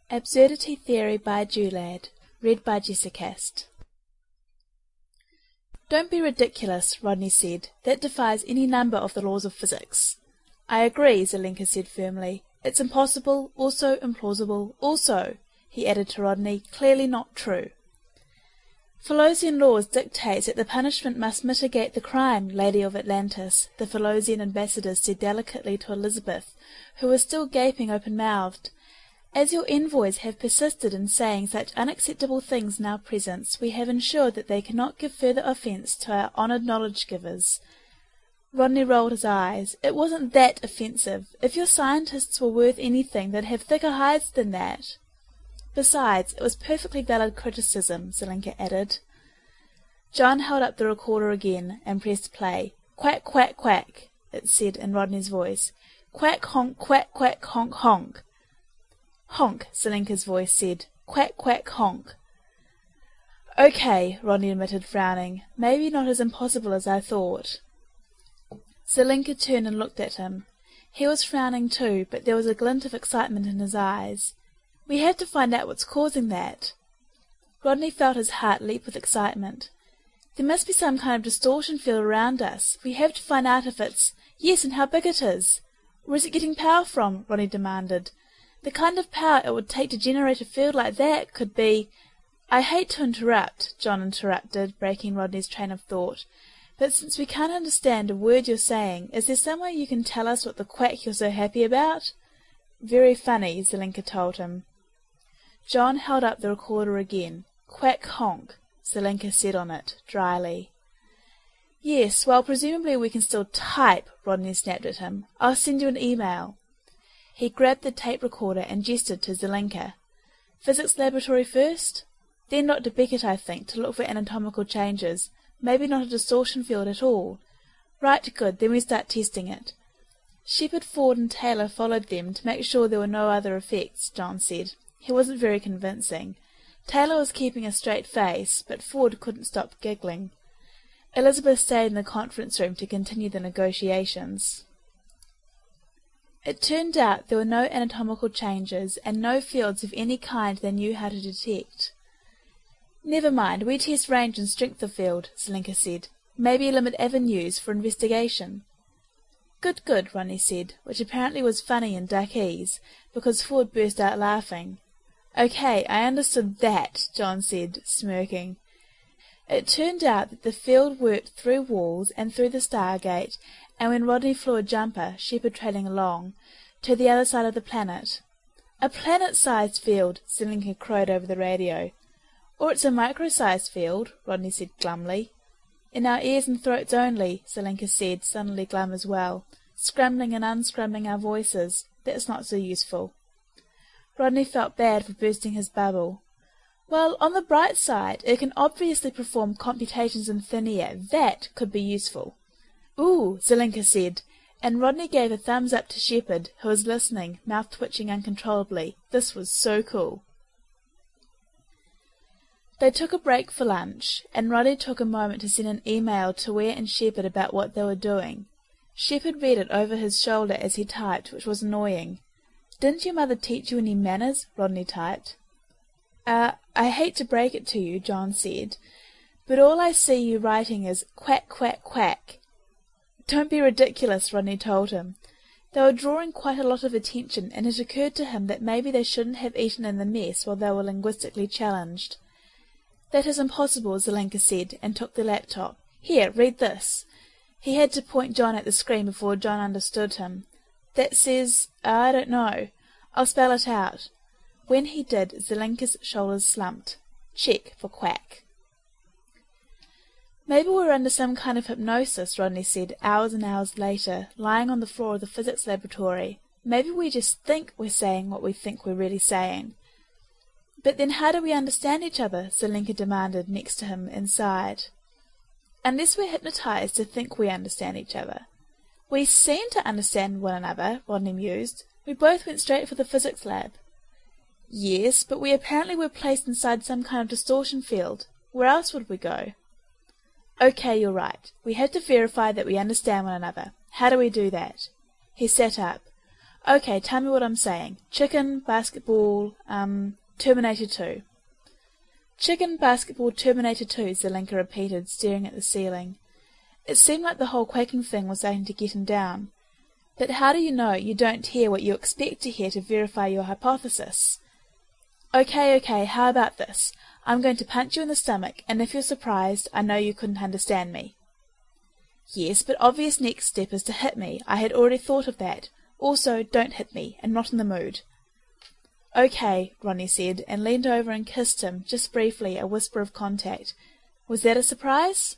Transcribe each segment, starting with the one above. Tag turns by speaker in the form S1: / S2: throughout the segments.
S1: Absurdity Theory by Dewlad. Read by Jessicast. "Don't be ridiculous," Rodney said. "That defies any number of the laws of physics." "I agree," Zelenka said firmly. "It's impossible, also implausible, also," he added to Rodney, "clearly not true." "Philosian laws dictate that the punishment must mitigate the crime, Lady of Atlantis," the Philosian ambassadors said delicately to Elizabeth, who was still gaping open-mouthed. "As your envoys have persisted in saying such unacceptable things in our presence, we have ensured that they cannot give further offence to our honoured knowledge-givers." Rodney rolled his eyes. "It wasn't that offensive. If your scientists were worth anything, they'd have thicker hides than that." "Besides, it was perfectly valid criticism," Zelenka added. John held up the recorder again, and pressed play. "Quack, quack, quack," it said in Rodney's voice. "Quack, honk, quack, quack, honk, honk." "Honk," Zelenka's voice said. "Quack, quack, honk." "Okay," Rodney admitted, frowning. "Maybe not as impossible as I thought." Zelenka turned and looked at him. He was frowning too, but there was a glint of excitement in his eyes. "We have to find out what's causing that." Rodney felt his heart leap with excitement. "There must be some kind of distortion field around us. We have to find out if it's— Yes, and how big it is. Where is it getting power from?" Rodney demanded. "The kind of power it would take to generate a field like that could be—" "I hate to interrupt," John interrupted, breaking Rodney's train of thought, "but since we can't understand a word you're saying, is there some way you can tell us what the quack you're so happy about?" "Very funny," Zelenka told him. John held up the recorder again. "Quack honk," Zelenka said on it, dryly. "Yes, well, presumably we can still type," Rodney snapped at him. "I'll send you an email." He grabbed the tape recorder and gestured to Zelenka. "Physics laboratory first? Then Dr. Beckett, I think, to look for anatomical changes. Maybe not a distortion field at all. Right, good, then we start testing it." Shepard, Ford, and Taylor followed them to make sure there were no other effects, John said. He wasn't very convincing. Taylor was keeping a straight face, but Ford couldn't stop giggling. Elizabeth stayed in the conference room to continue the negotiations. It turned out there were no anatomical changes, and no fields of any kind they knew how to detect. "Never mind, we test range and strength of field," Zelenka said. "Maybe limit avenues for investigation." "Good, good," Rodney said, which apparently was funny in Duckese, because Ford burst out laughing. "Okay, I understood that," John said, smirking. It turned out that the field worked through walls and through the Stargate, and when Rodney flew a jumper, Shepard trailing along, to the other side of the planet. "A planet-sized field," Zelenka crowed over the radio. "Or it's a micro-sized field," Rodney said glumly. "In our ears and throats only," Zelenka said, suddenly glum as well. "Scrambling and unscrambling our voices. That's not so useful." Rodney felt bad for bursting his bubble. "Well, on the bright side, it can obviously perform computations in thin air. That could be useful." "Ooh," Zelenka said, and Rodney gave a thumbs up to Shepard, who was listening, mouth twitching uncontrollably. This was so cool. They took a break for lunch, and Rodney took a moment to send an email to Ware and Shepard about what they were doing. Shepard read it over his shoulder as he typed, which was annoying. "Didn't your mother teach you any manners?" Rodney typed. I hate to break it to you," John said, "but all I see you writing is quack, quack, quack." "Don't be ridiculous," Rodney told him. They were drawing quite a lot of attention, and it occurred to him that maybe they shouldn't have eaten in the mess while they were linguistically challenged. "That is impossible," Zelenka said, and took the laptop. "Here, read this." He had to point John at the screen before John understood him. "That says, I don't know. I'll spell it out." When he did, Zelenka's shoulders slumped. Check for quack. "Maybe we're under some kind of hypnosis," Rodney said, hours and hours later, lying on the floor of the physics laboratory. "Maybe we just think we're saying what we think we're really saying." "But then how do we understand each other?" Zelenka demanded next to him inside. "Unless we're hypnotized to think we understand each other." "We seem to understand one another," Rodney mused. "We both went straight for the physics lab." "Yes, but we apparently were placed inside some kind of distortion field. Where else would we go?" "Okay, you're right. We have to verify that we understand one another. How do we do that?" He sat up. Okay, tell me what I'm saying. Chicken, basketball, Terminator 2. Chicken, basketball, Terminator 2, Zelenka repeated, staring at the ceiling. It seemed like the whole quaking thing was starting to get him down. But how do you know you don't hear what you expect to hear to verify your hypothesis? Okay, how about this? I'm going to punch you in the stomach, and if you're surprised, I know you couldn't understand me. Yes, but obvious next step is to hit me. I had already thought of that. Also, don't hit me. I'm not in the mood. Okay, Rodney said, and leaned over and kissed him, just briefly, a whisper of contact. Was that a surprise?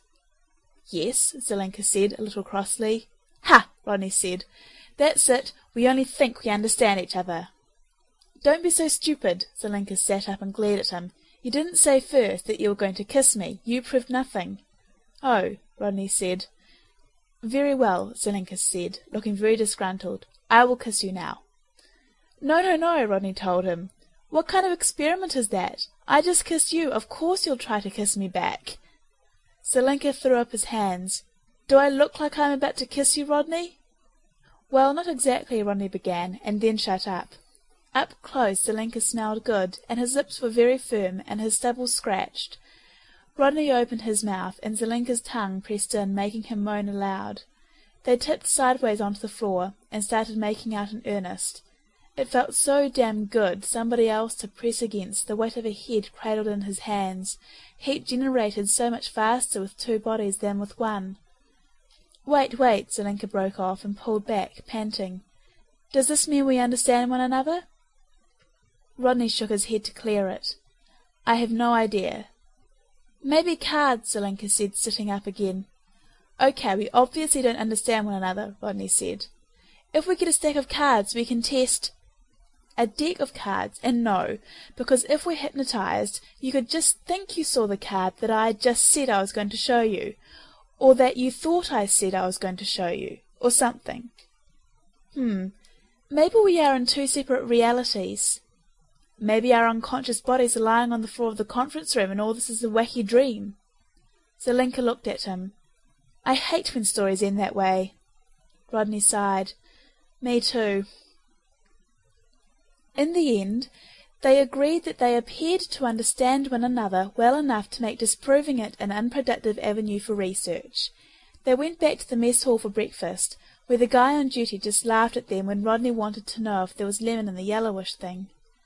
S1: Yes, Zelenka said, a little crossly. Ha! Rodney said. That's it. We only think we understand each other. Don't be so stupid. Zelenka sat up and glared at him. You didn't say first that you were going to kiss me. You proved nothing. Oh, Rodney said. Very well, Zelenka said, looking very disgruntled. I will kiss you now. No, Rodney told him. What kind of experiment is that? I just kissed you. Of course you'll try to kiss me back. Zelenka threw up his hands. Do I look like I'm about to kiss you, Rodney? Well, not exactly, Rodney began, and then shut up. Up close, Zelenka smelled good, and his lips were very firm, and his stubble scratched. Rodney opened his mouth, and Zelenka's tongue pressed in, making him moan aloud. They tipped sideways onto the floor, and started making out in earnest. It felt so damn good, somebody else to press against, the weight of a head cradled in his hands, heat generated so much faster with two bodies than with one. Wait, Zelenka broke off, and pulled back, panting. Does this mean we understand one another? Rodney shook his head to clear it. I have no idea. Maybe cards, Zelenka said, sitting up again. Okay, we obviously don't understand one another, Rodney said. If we get a stack of cards, we can test... A deck of cards, and no, because if we're hypnotized, you could just think you saw the card that I just said I was going to show you, or that you thought I said I was going to show you, or something. Maybe we are in two separate realities. Maybe our unconscious bodies are lying on the floor of the conference room, and all this is a wacky dream. Zelenka looked at him. I hate when stories end that way. Rodney sighed. Me too. In the end, they agreed that they appeared to understand one another well enough to make disproving it an unproductive avenue for research. They went back to the mess hall for breakfast, where the guy on duty just laughed at them when Rodney wanted to know if there was lemon in the yellowish thing.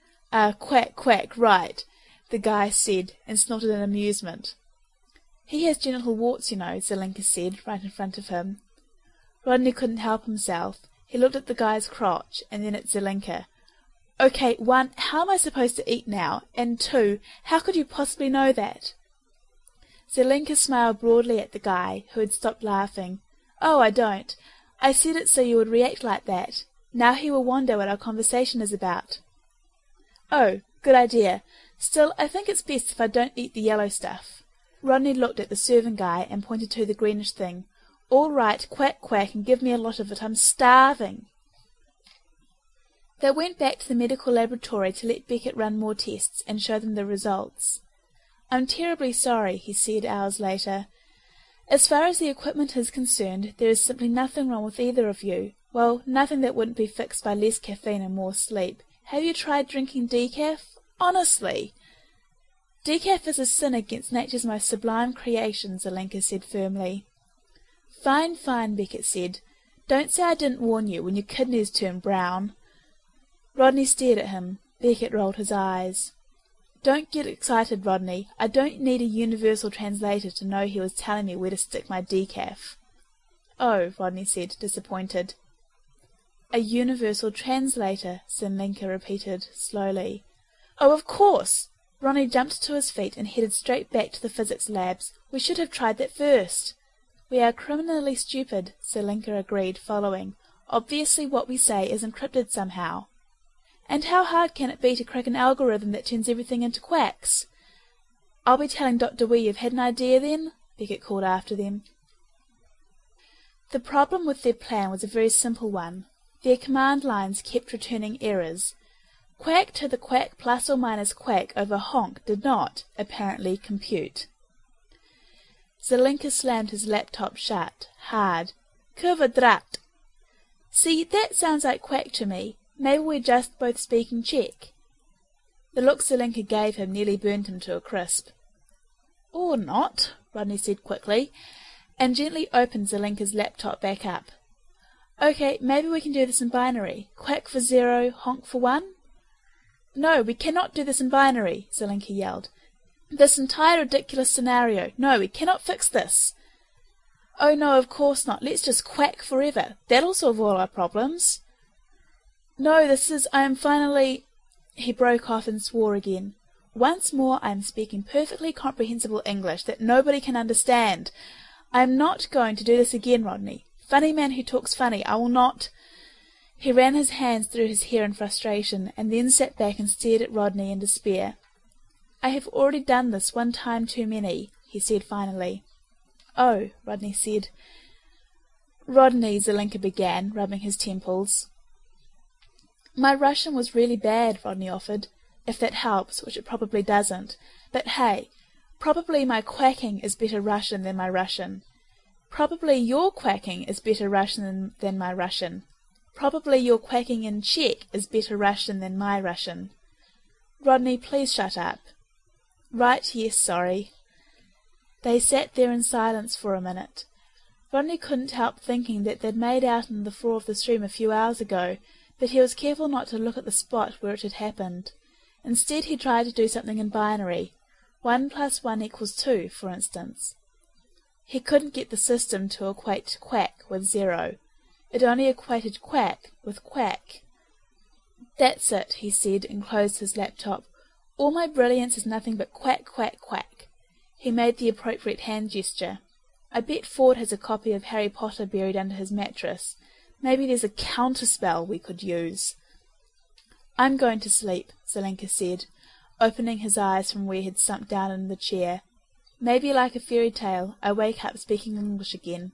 S1: Quack, right, the guy said, and snorted in amusement. He has genital warts, you know, Zelenka said, right in front of him. Rodney couldn't help himself. He looked at the guy's crotch, and then at Zelenka. Okay, 1, how am I supposed to eat now? And 2, how could you possibly know that? Zelenka smiled broadly at the guy, who had stopped laughing. Oh, I don't. I said it so you would react like that. Now he will wonder what our conversation is about. Oh, good idea. Still, I think it's best if I don't eat the yellow stuff. Rodney looked at the serving guy and pointed to the greenish thing. All right, quack, and give me a lot of it. I'm starving. They went back to the medical laboratory to let Beckett run more tests and show them the results. I'm terribly sorry, he said hours later. As far as the equipment is concerned, there is simply nothing wrong with either of you. Well, nothing that wouldn't be fixed by less caffeine and more sleep. Have you tried drinking decaf? Honestly. Decaf is a sin against nature's most sublime creation, Zelenka said firmly. Fine, Beckett said. Don't say I didn't warn you when your kidneys turned brown. Rodney stared at him. Beckett rolled his eyes. Don't get excited, Rodney. I don't need a universal translator to know he was telling me where to stick my decaf. Oh, Rodney said, disappointed. A universal translator, Zelenka repeated, slowly. Oh, of course! Rodney jumped to his feet and headed straight back to the physics labs. We should have tried that first. We are criminally stupid, Zelenka agreed, following. Obviously what we say is encrypted somehow. And how hard can it be to crack an algorithm that turns everything into quacks? I'll be telling Dr. Wee you've had an idea, then? Beckett called after them. The problem with their plan was a very simple one. Their command lines kept returning errors. Quack to the quack plus or minus quack over honk did not, apparently, compute. Zelenka slammed his laptop shut, hard. Kvadraat. See, that sounds like quack to me. Maybe we're just both speaking Czech." The look Zelenka gave him nearly burnt him to a crisp. "Or not," Rodney said quickly, and gently opened Zelenka's laptop back up. "Okay, maybe we can do this in binary. Quack for 0, honk for 1? "No, we cannot do this in binary," Zelenka yelled. "This entire ridiculous scenario. No, we cannot fix this." "Oh, no, of course not. Let's just quack forever. That'll solve all our problems." "No, I am finally—" He broke off and swore again. "Once more I am speaking perfectly comprehensible English that nobody can understand. I am not going to do this again, Rodney. Funny man who talks funny, I will not—" He ran his hands through his hair in frustration, and then sat back and stared at Rodney in despair. "I have already done this one time too many," he said finally. "Oh," Rodney said. "Rodney," Zelenka began, rubbing his temples. "My Russian was really bad," Rodney offered, "if that helps, which it probably doesn't. But hey, probably my quacking is better Russian than my Russian. Probably your quacking is better Russian than my Russian. Probably your quacking in Czech is better Russian than my Russian. Rodney, please shut up." "Right, yes, sorry." They sat there in silence for a minute. Rodney couldn't help thinking that they'd made out on the floor of this room a few hours ago, but he was careful not to look at the spot where it had happened. Instead he tried to do something in binary. 1 + 1 = 2, for instance. He couldn't get the system to equate quack with 0. It only equated quack with quack. "That's it," he said, and closed his laptop. "All my brilliance is nothing but quack, quack, quack." He made the appropriate hand gesture. "I bet Ford has a copy of Harry Potter buried under his mattress. Maybe there's a counterspell we could use." "I'm going to sleep," Zelenka said, opening his eyes from where he had sunk down in the chair. "Maybe, like a fairy tale, I wake up speaking English again."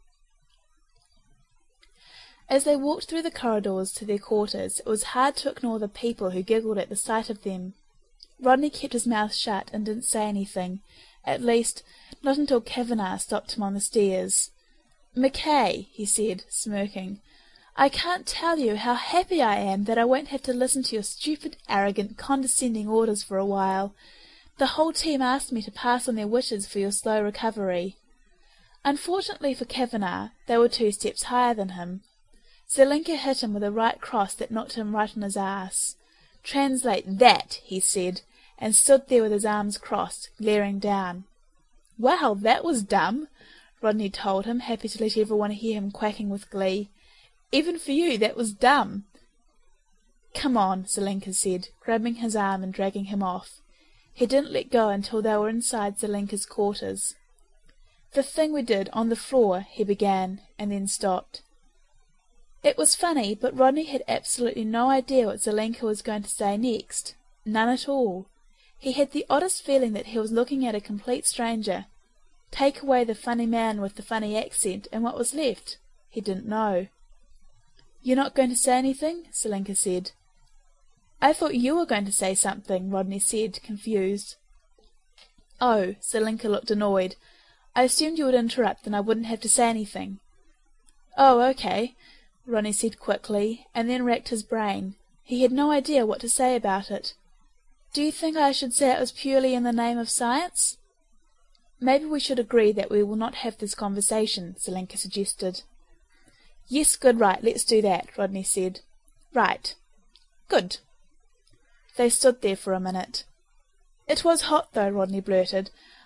S1: As they walked through the corridors to their quarters, it was hard to ignore the people who giggled at the sight of them. Rodney kept his mouth shut and didn't say anything, at least, not until Kavanagh stopped him on the stairs. "McKay," he said, smirking, "I can't tell you how happy I am that I won't have to listen to your stupid, arrogant, condescending orders for a while. The whole team asked me to pass on their wishes for your slow recovery." Unfortunately for Kavanagh, they were 2 steps higher than him. Zelenka hit him with a right cross that knocked him right on his ass. "Translate that," he said, and stood there with his arms crossed, glaring down. "Well, that was dumb," Rodney told him, happy to let everyone hear him quacking with glee. "Even for you, that was dumb." "Come on," Zelenka said, grabbing his arm and dragging him off. He didn't let go until they were inside Zelenka's quarters. "The thing we did on the floor," he began, and then stopped. It was funny, but Rodney had absolutely no idea what Zelenka was going to say next. None at all. He had the oddest feeling that he was looking at a complete stranger. Take away the funny man with the funny accent, and what was left? He didn't know. "You're not going to say anything?" Zelenka said. "I thought you were going to say something," Rodney said, confused. "Oh," Zelenka looked annoyed. "I assumed you would interrupt, and I wouldn't have to say anything." "Oh, okay," Rodney said quickly, and then racked his brain. He had no idea what to say about it. "Do you think I should say it was purely in the name of science?" "Maybe we should agree that we will not have this conversation," Zelenka suggested. "Yes, good, right, let's do that," Rodney said. "Right. Good." They stood there for a minute. "It was hot, though," Rodney blurted.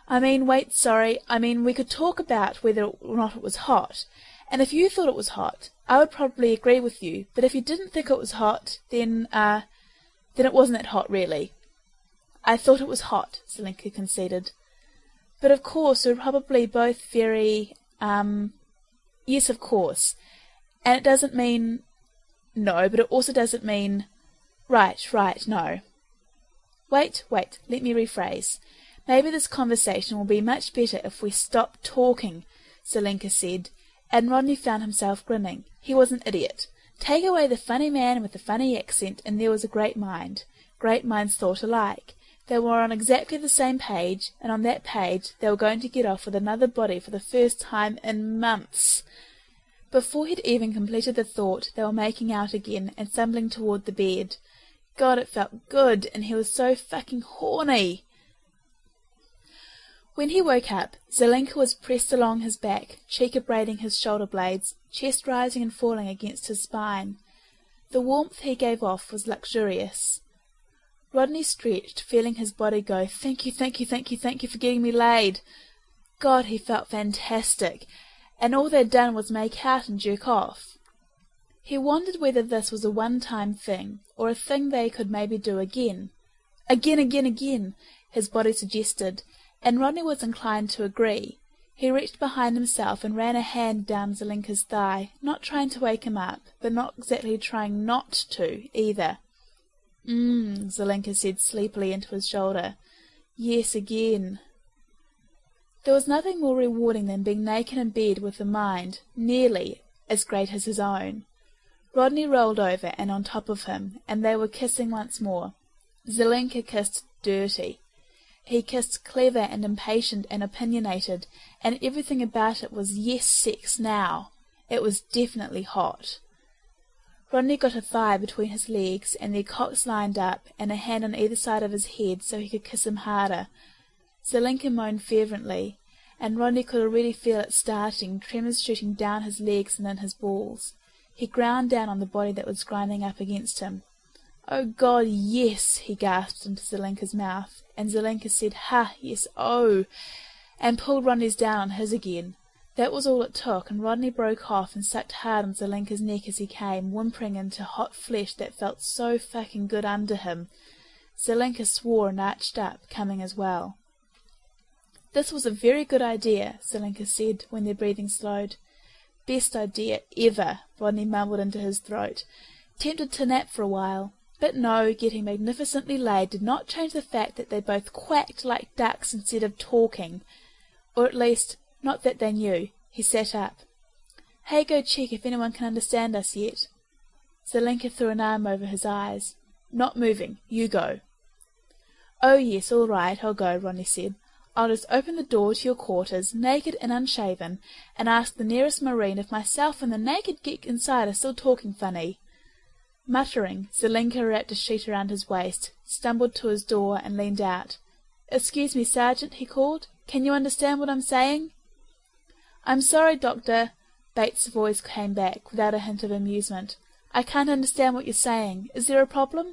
S1: I mean, we could talk about whether or not it was hot, and if you thought it was hot, I would probably agree with you, but if you didn't think it was hot, then it wasn't that hot, really." "I thought it was hot," Zelenka conceded. "But of course we're probably both very, yes, of course. And it doesn't mean—" "No, but it also doesn't mean—" Right, no. Wait, let me rephrase. Maybe this conversation will be much better if we stop talking," Zelenka said, and Rodney found himself grinning. He was an idiot. Take away the funny man with the funny accent, and there was a great mind. Great minds thought alike. They were on exactly the same page, and on that page they were going to get off with another body for the first time in months. Before he'd even completed the thought, they were making out again and stumbling toward the bed. God, it felt good, and he was so fucking horny. When he woke up, Zelenka was pressed along his back, cheek abrading his shoulder blades, chest rising and falling against his spine. The warmth he gave off was luxurious. Rodney stretched, feeling his body go, "Thank you, thank you, thank you, thank you for getting me laid." God, he felt fantastic, and all they'd done was make out and jerk off. He wondered whether this was a one-time thing, or a thing they could maybe do again. Again, his body suggested, and Rodney was inclined to agree. He reached behind himself and ran a hand down Zelenka's thigh, not trying to wake him up, but not exactly trying not to, either. Zelenka said sleepily into his shoulder. Yes, again. There was nothing more rewarding than being naked in bed with a mind nearly as great as his own. Rodney rolled over and on top of him, and they were kissing once more. Zelenka kissed dirty. He kissed clever and impatient and opinionated, and everything about it was yes sex now. It was definitely hot. Rodney got a thigh between his legs, and their cocks lined up, and a hand on either side of his head so he could kiss him harder. Zelenka moaned fervently, and Rodney could already feel it starting, tremors shooting down his legs and in his balls. He ground down on the body that was grinding up against him. "Oh, God, yes," he gasped into Zelenka's mouth, and Zelenka said, "Ha, yes, oh," and pulled Rodney's down on his again. That was all it took, and Rodney broke off and sucked hard on Zelenka's neck as he came, whimpering into hot flesh that felt so fucking good under him. Zelenka swore and arched up, coming as well. "This was a very good idea," Zelenka said, when their breathing slowed. "Best idea ever," Rodney mumbled into his throat, tempted to nap for a while. But no, getting magnificently laid did not change the fact that they both quacked like ducks instead of talking. Or at least, not that they knew. He sat up. "Hey, go check if anyone can understand us yet." Zelenka threw an arm over his eyes. "Not moving. You go." "Oh, yes, all right, I'll go," Rodney said. "I'll just open the door to your quarters, naked and unshaven, and ask the nearest marine if myself and the naked geek inside are still talking funny." Muttering, Zelenka wrapped a sheet around his waist, stumbled to his door, and leaned out. "Excuse me, Sergeant," he called. "Can you understand what I'm saying?" "I'm sorry, Doctor," Bates's voice came back, without a hint of amusement. "I can't understand what you're saying. Is there a problem?"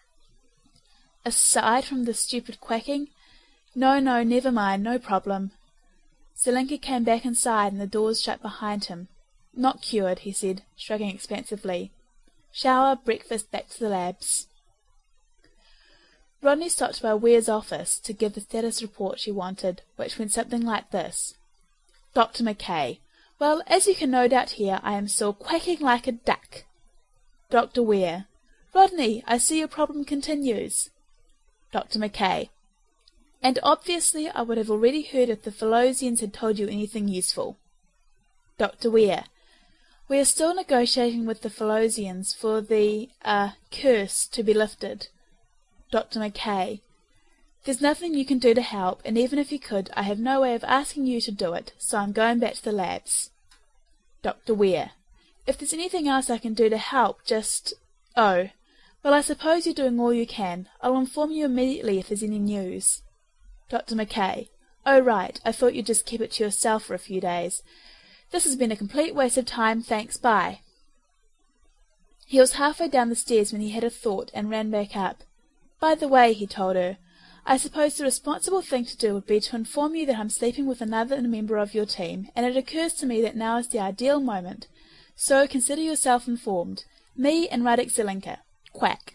S1: "Aside from the stupid quacking? No, never mind, no problem." Zelenka came back inside, and the doors shut behind him. "Not cured," he said, shrugging expansively. "Shower, breakfast, back to the labs." Rodney stopped by Weir's office to give the status report she wanted, which went something like this. "Dr. McKay. Well, as you can no doubt hear, I am still quacking like a duck. Dr. Weir. Rodney, I see your problem continues. Dr. McKay. And obviously I would have already heard if the Philosians had told you anything useful. Dr. Weir. We are still negotiating with the Philosians for the, curse to be lifted. Dr. McKay. There's nothing you can do to help, and even if you could, I have no way of asking you to do it, so I'm going back to the labs. Dr. Weir. If there's anything else I can do to help, just... Oh. Well, I suppose you're doing all you can. I'll inform you immediately if there's any news. Dr. McKay. Oh, right. I thought you'd just keep it to yourself for a few days. This has been a complete waste of time. Thanks. Bye. He was halfway down the stairs when he had a thought and ran back up. By the way, he told her, I suppose the responsible thing to do would be to inform you that I'm sleeping with another member of your team, and it occurs to me that now is the ideal moment. So consider yourself informed. Me and Radek Zelenka. Quack.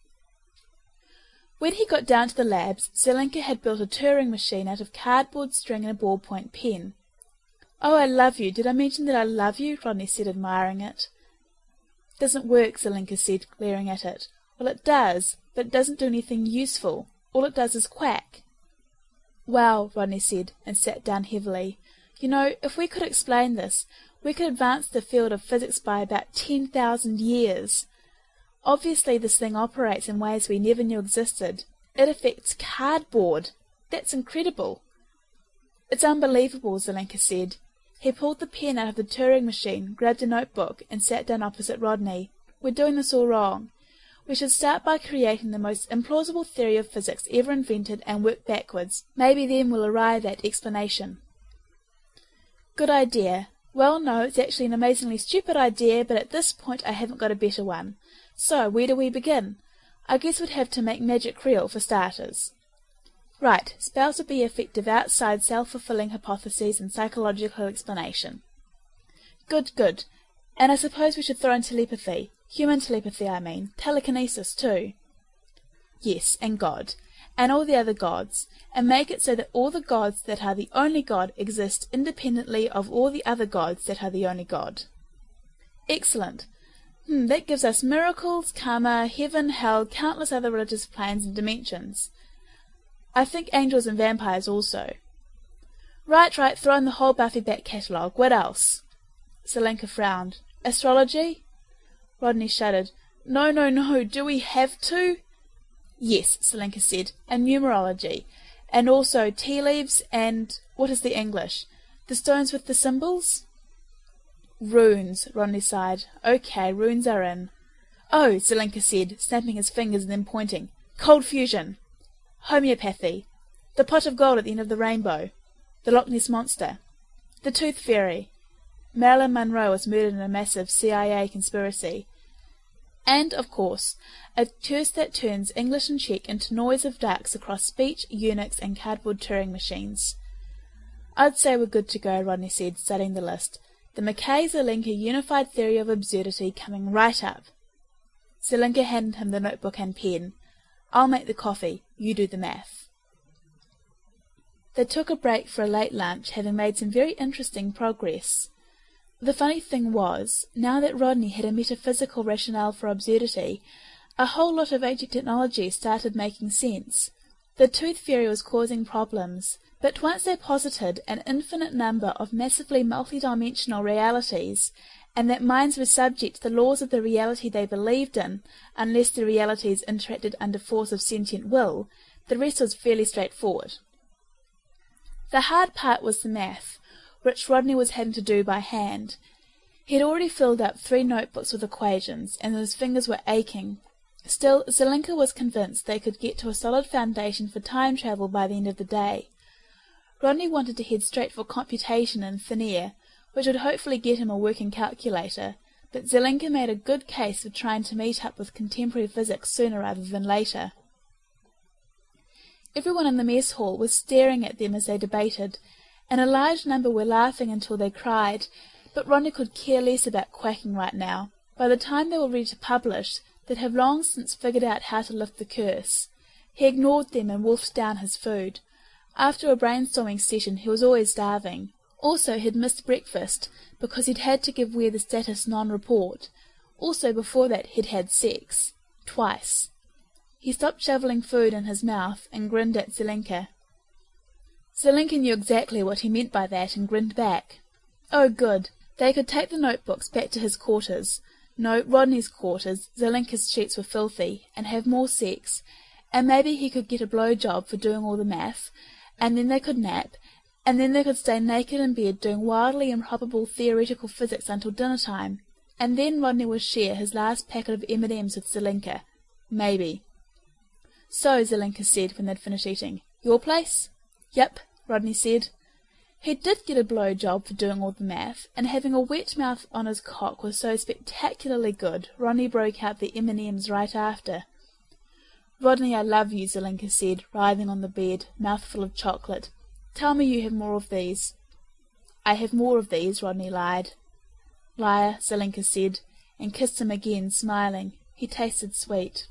S1: When he got down to the labs, Zelenka had built a Turing machine out of cardboard, string, and a ballpoint pen. Oh, I love you. Did I mention that I love you? Rodney said, admiring it. Doesn't work, Zelenka said, glaring at it. Well, it does, but it doesn't do anything useful. All it does is quack. Well, Rodney said, and sat down heavily. You know, if we could explain this, we could advance the field of physics by about 10,000 years. Obviously this thing operates in ways we never knew existed. It affects cardboard. That's incredible. It's unbelievable, Zelenka said. He pulled the pen out of the Turing machine, grabbed a notebook, and sat down opposite Rodney. "We're doing this all wrong. We should start by creating the most implausible theory of physics ever invented and work backwards. Maybe then we'll arrive at explanation." "Good idea. Well, no, it's actually an amazingly stupid idea, but at this point I haven't got a better one. So, where do we begin? I guess we'd have to make magic real, for starters." "Right, spells would be effective outside self-fulfilling hypotheses and psychological explanation." "Good, good. And I suppose we should throw in telepathy. Human telepathy, I mean. Telekinesis, too." "Yes, and God. And all the other gods. And make it so that all the gods that are the only God exist independently of all the other gods that are the only God." "Excellent. That gives us miracles, karma, heaven, hell, countless other religious planes and dimensions. I think angels and vampires also." Right, throw in the whole Buffy back catalogue. What else?" Zelenka frowned. "Astrology?" Rodney shuddered. No, do we have to?" "Yes," Zelenka said, "and numerology, and also tea leaves and, what is the English? The stones with the symbols?" "Runes," Rodney sighed. "Okay, runes are in." "Oh," Zelenka said, snapping his fingers and then pointing. "Cold fusion. Homeopathy. The pot of gold at the end of the rainbow. The Loch Ness Monster. The Tooth Fairy. Marilyn Monroe was murdered in a massive CIA conspiracy. And, of course, a curse that turns English and Czech into noise of ducks across speech, eunuchs, and cardboard Turing machines." "I'd say we're good to go," Rodney said, studying the list. "The McKay-Zelenka Unified Theory of Absurdity coming right up." Zelenka handed him the notebook and pen. "I'll make the coffee. You do the math." They took a break for a late lunch, having made some very interesting progress. The funny thing was, now that Rodney had a metaphysical rationale for absurdity, a whole lot of ancient technology started making sense. The Tooth Fairy was causing problems, but once they posited an infinite number of massively multidimensional realities, and that minds were subject to the laws of the reality they believed in, unless the realities interacted under force of sentient will, the rest was fairly straightforward. The hard part was the math, which Rodney was having to do by hand. He had already filled up 3 notebooks with equations, and his fingers were aching. Still, Zelenka was convinced they could get to a solid foundation for time travel by the end of the day. Rodney wanted to head straight for computation in thin air, which would hopefully get him a working calculator, but Zelenka made a good case for trying to meet up with contemporary physics sooner rather than later. Everyone in the mess hall was staring at them as they debated, and a large number were laughing until they cried, but Rodney could care less about quacking right now. By the time they were ready to publish, they'd have long since figured out how to lift the curse. He ignored them and wolfed down his food. After a brainstorming session he was always starving. Also he'd missed breakfast, because he'd had to give Weir the status non-report. Also before that he'd had sex. Twice. He stopped shoveling food in his mouth and grinned at Zelenka. Zelenka knew exactly what he meant by that and grinned back. Oh, good. They could take the notebooks back to his quarters. No, Rodney's quarters. Zelenka's sheets were filthy, and have more sex, and maybe he could get a blow-job for doing all the math, and then they could nap, and then they could stay naked in bed doing wildly improbable theoretical physics until dinner-time, and then Rodney would share his last packet of M&Ms with Zelenka. Maybe. So, Zelenka said when they'd finished eating, "Your place?" "Yep," Rodney said. He did get a blow-job for doing all the math, and having a wet mouth on his cock was so spectacularly good, Rodney broke out the M&Ms right after. "Rodney, I love you," Zelenka said, writhing on the bed, mouthful of chocolate. "Tell me you have more of these." "I have more of these," Rodney lied. "Liar," Zelenka said, and kissed him again, smiling. He tasted sweet.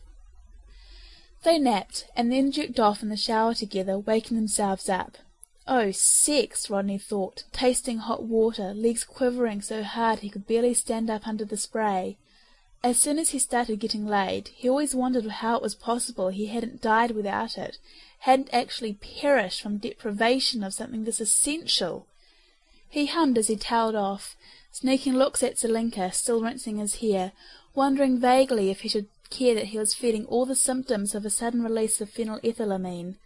S1: They napped, and then jerked off in the shower together, waking themselves up. Oh, sex, Rodney thought, tasting hot water, legs quivering so hard he could barely stand up under the spray. As soon as he started getting laid, he always wondered how it was possible he hadn't died without it, hadn't actually perished from deprivation of something this essential. He hummed as he toweled off, sneaking looks at Zelenka, still rinsing his hair, wondering vaguely if he should care that he was feeling all the symptoms of a sudden release of phenylethylamine.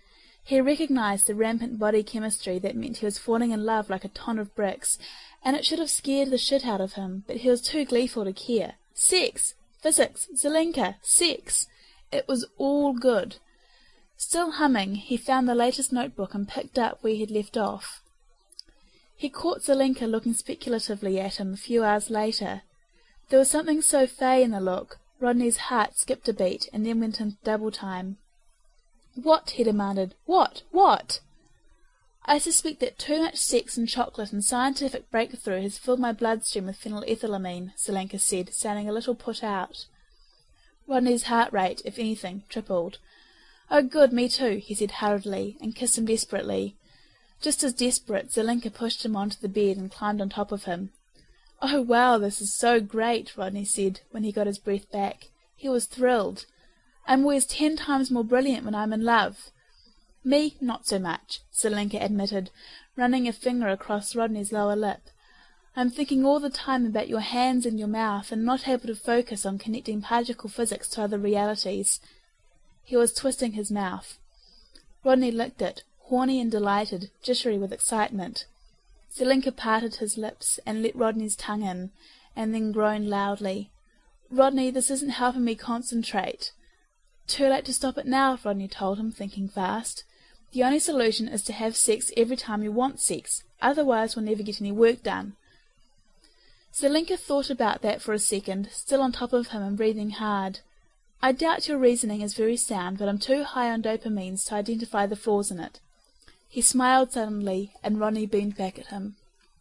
S1: He recognized the rampant body chemistry that meant he was falling in love like a ton of bricks, and it should have scared the shit out of him, but he was too gleeful to care. Sex! Physics! Zelenka! Sex! It was all good. Still humming, he found the latest notebook and picked up where he had left off. He caught Zelenka looking speculatively at him a few hours later. There was something so fey in the look, Rodney's heart skipped a beat and then went into double time. "What?" he demanded. "What? What?" "I suspect that too much sex and chocolate and scientific breakthrough has filled my bloodstream with phenylethylamine," Zelenka said, sounding a little put out. Rodney's heart rate, if anything, tripled. "Oh, good, me too," he said hurriedly, and kissed him desperately. Just as desperate, Zelenka pushed him onto the bed and climbed on top of him. "Oh, wow, this is so great," Rodney said, when he got his breath back. He was thrilled. "I'm always 10 times more brilliant when I'm in love." "Me, not so much," Zelenka admitted, running a finger across Rodney's lower lip. "I'm thinking all the time about your hands and your mouth, and not able to focus on connecting particle physics to other realities." He was twisting his mouth. Rodney licked it, horny and delighted, jittery with excitement. Zelenka parted his lips and let Rodney's tongue in, and then groaned loudly. "Rodney, this isn't helping me concentrate." "Too late to stop it now," Rodney told him, thinking fast. "The only solution is to have sex every time you want sex. Otherwise we'll never get any work done." Zelenka thought about that for a second, still on top of him and breathing hard. "I doubt your reasoning is very sound, but I'm too high on dopamines to identify the flaws in it." He smiled suddenly, and Rodney beamed back at him.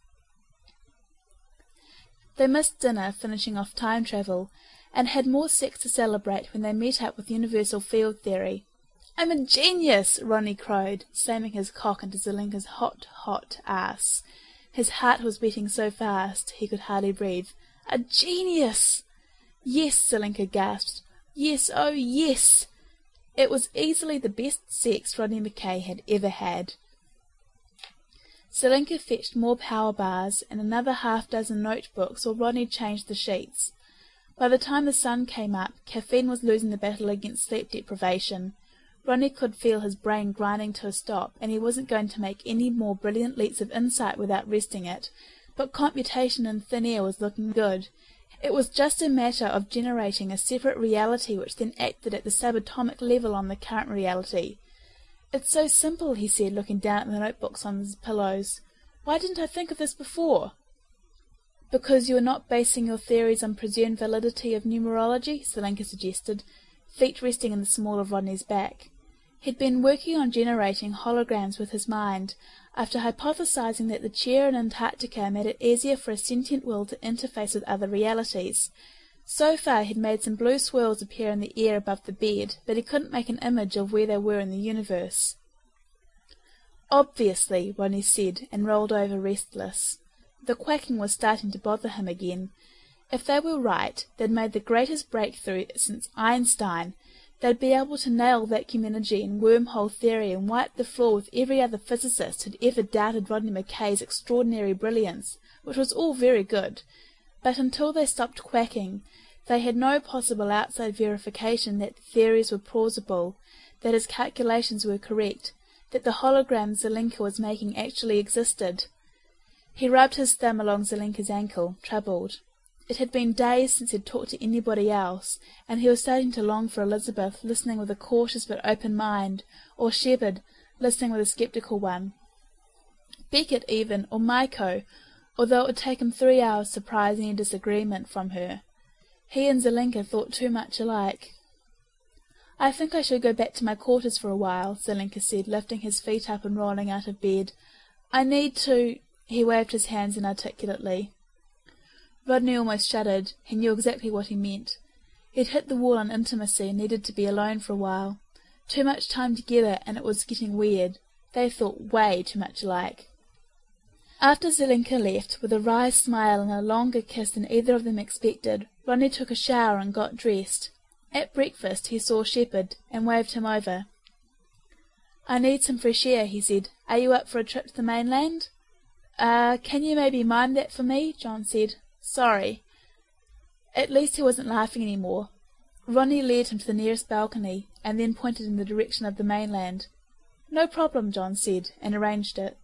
S1: They missed dinner, finishing off time travel, and had more sex to celebrate when they met up with universal field theory. "I'm a genius!" Rodney crowed, slamming his cock into Zelenka's hot, hot ass. His heart was beating so fast he could hardly breathe. "A genius!" "Yes," Zelenka gasped. "Yes, oh yes!" It was easily the best sex Rodney McKay had ever had. Zelenka fetched more power bars and another half-dozen notebooks while Rodney changed the sheets. By the time the sun came up, caffeine was losing the battle against sleep deprivation. Rodney could feel his brain grinding to a stop, and he wasn't going to make any more brilliant leaps of insight without resting it, but computation in thin air was looking good. It was just a matter of generating a separate reality which then acted at the subatomic level on the current reality. "It's so simple," he said, looking down at the notebooks on his pillows. "Why didn't I think of this before?" "Because you are not basing your theories on presumed validity of numerology," Zelenka suggested, feet resting in the small of Rodney's back. He'd been working on generating holograms with his mind, after hypothesizing that the chair in Antarctica made it easier for a sentient will to interface with other realities. So far he'd made some blue swirls appear in the air above the bed, but he couldn't make an image of where they were in the universe. "Obviously," Rodney said, and rolled over restless. The quacking was starting to bother him again. If they were right, they'd made the greatest breakthrough since Einstein. They'd be able to nail vacuum energy and wormhole theory and wipe the floor with every other physicist who'd ever doubted Rodney McKay's extraordinary brilliance, which was all very good. But until they stopped quacking, they had no possible outside verification that the theories were plausible, that his calculations were correct, that the hologram Zelenka was making actually existed. He rubbed his thumb along Zelenka's ankle, troubled. It had been days since he'd talked to anybody else, and he was starting to long for Elizabeth, listening with a cautious but open mind, or Shepard, listening with a sceptical one. Beckett even, or Maiko, although it would take him 3 hours to prize any disagreement from her. He and Zelenka thought too much alike. "I think I should go back to my quarters for a while," Zelenka said, lifting his feet up and rolling out of bed. "I need to—" He waved his hands inarticulately. Rodney almost shuddered. He knew exactly what he meant. He'd hit the wall on intimacy and needed to be alone for a while. Too much time together, and it was getting weird. They thought way too much alike. After Zelenka left, with a wry smile and a longer kiss than either of them expected, Rodney took a shower and got dressed. At breakfast he saw Shepard, and waved him over. "I need some fresh air," he said. "Are you up for a trip to the mainland?" Can you maybe mime that for me?" John said. "Sorry." At least he wasn't laughing any more. Rodney led him to the nearest balcony, and then pointed in the direction of the mainland. "No problem," John said, and arranged it.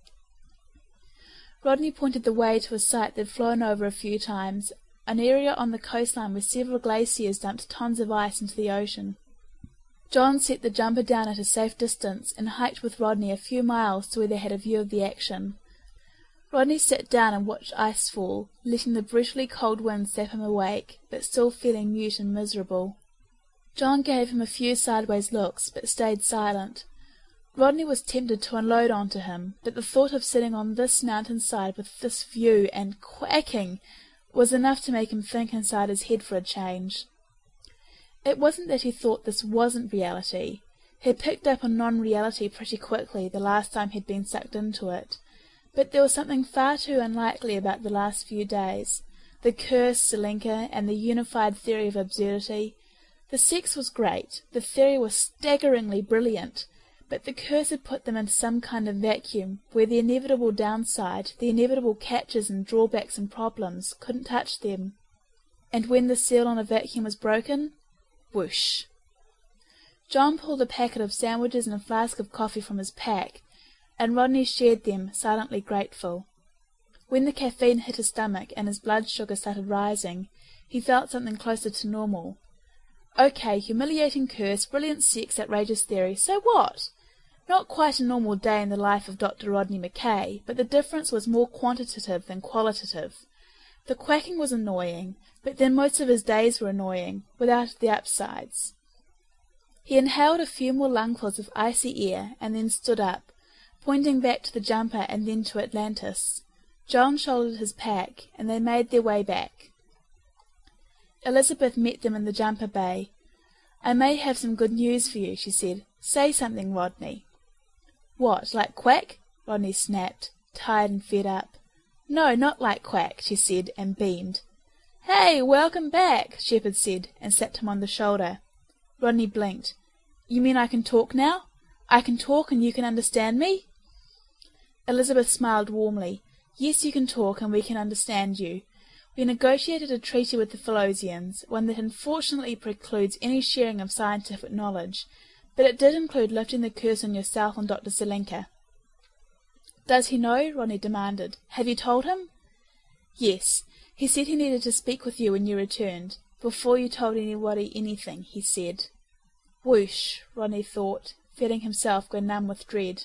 S1: Rodney pointed the way to a site they'd flown over a few times, an area on the coastline where several glaciers dumped tons of ice into the ocean. John set the jumper down at a safe distance and hiked with Rodney a few miles to where they had a view of the action. Rodney sat down and watched ice fall, letting the brutally cold wind sap him awake, but still feeling mute and miserable. John gave him a few sideways looks, but stayed silent. Rodney was tempted to unload onto him, but the thought of sitting on this mountain-side with this view and quacking was enough to make him think inside his head for a change. It wasn't that he thought this wasn't reality. He'd picked up on non-reality pretty quickly the last time he'd been sucked into it. But there was something far too unlikely about the last few days. The curse, Zelenka, and the unified theory of absurdity. The sex was great, the theory was staggeringly brilliant, but the curse had put them into some kind of vacuum, where the inevitable downside, the inevitable catches and drawbacks and problems, couldn't touch them. And when the seal on a vacuum was broken, whoosh. John pulled a packet of sandwiches and a flask of coffee from his pack, and Rodney shared them, silently grateful. When the caffeine hit his stomach and his blood sugar started rising, he felt something closer to normal. Okay, humiliating curse, brilliant sex, outrageous theory, so what? Not quite a normal day in the life of Dr. Rodney Mackay, but the difference was more quantitative than qualitative. The quacking was annoying, but then most of his days were annoying, without the upsides. He inhaled a few more lungfuls of icy air, and then stood up, pointing back to the jumper and then to Atlantis. John shouldered his pack, and they made their way back. Elizabeth met them in the jumper bay. "I may have some good news for you," she said. "Say something, Rodney." "What, like quack?" Rodney snapped, tired and fed up. "No, not like quack," she said, and beamed. "Hey, welcome back," Shepherd said, and slapped him on the shoulder. Rodney blinked. "You mean I can talk now? I can talk and you can understand me?" Elizabeth smiled warmly. "Yes, you can talk and we can understand you. We negotiated a treaty with the Philosians, one that unfortunately precludes any sharing of scientific knowledge, but it did include lifting the curse on yourself and Dr. Zelenka." "Does he know?" Rodney demanded. "Have you told him?" "Yes. He said he needed to speak with you when you returned, before you told anybody anything, he said." Whoosh, Rodney thought, feeling himself go numb with dread.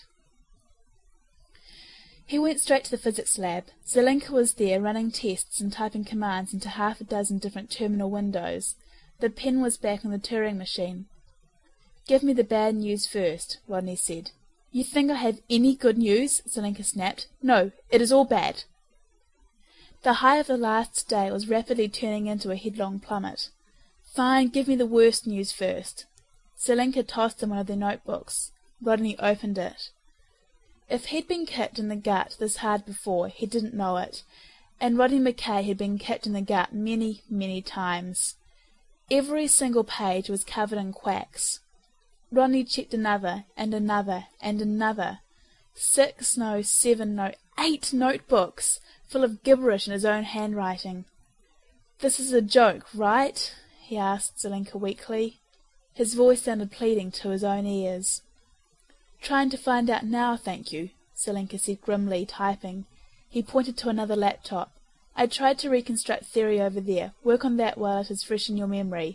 S1: He went straight to the physics lab. Zelenka was there, running tests and typing commands into 6 different terminal windows. The pen was back on the Turing machine. "Give me the bad news first," Rodney said. "You think I have any good news?" Zelenka snapped. "No, it is all bad." The high of the last day was rapidly turning into a headlong plummet. "Fine, give me the worst news first." Zelenka tossed him one of their notebooks. Rodney opened it. If he'd been kicked in the gut this hard before, he didn't know it, and Rodney Mackay had been kicked in the gut many, many times. Every single page was covered in quacks. Rodney checked another, and another, and another. 6, no, 7, no, 8 notebooks, full of gibberish in his own handwriting. "This is a joke, right?" he asked Zelenka weakly. His voice sounded pleading to his own ears. "Trying to find out now, thank you," Zelenka said grimly, typing. He pointed to another laptop. "I tried to reconstruct theory over there. Work on that while it is fresh in your memory."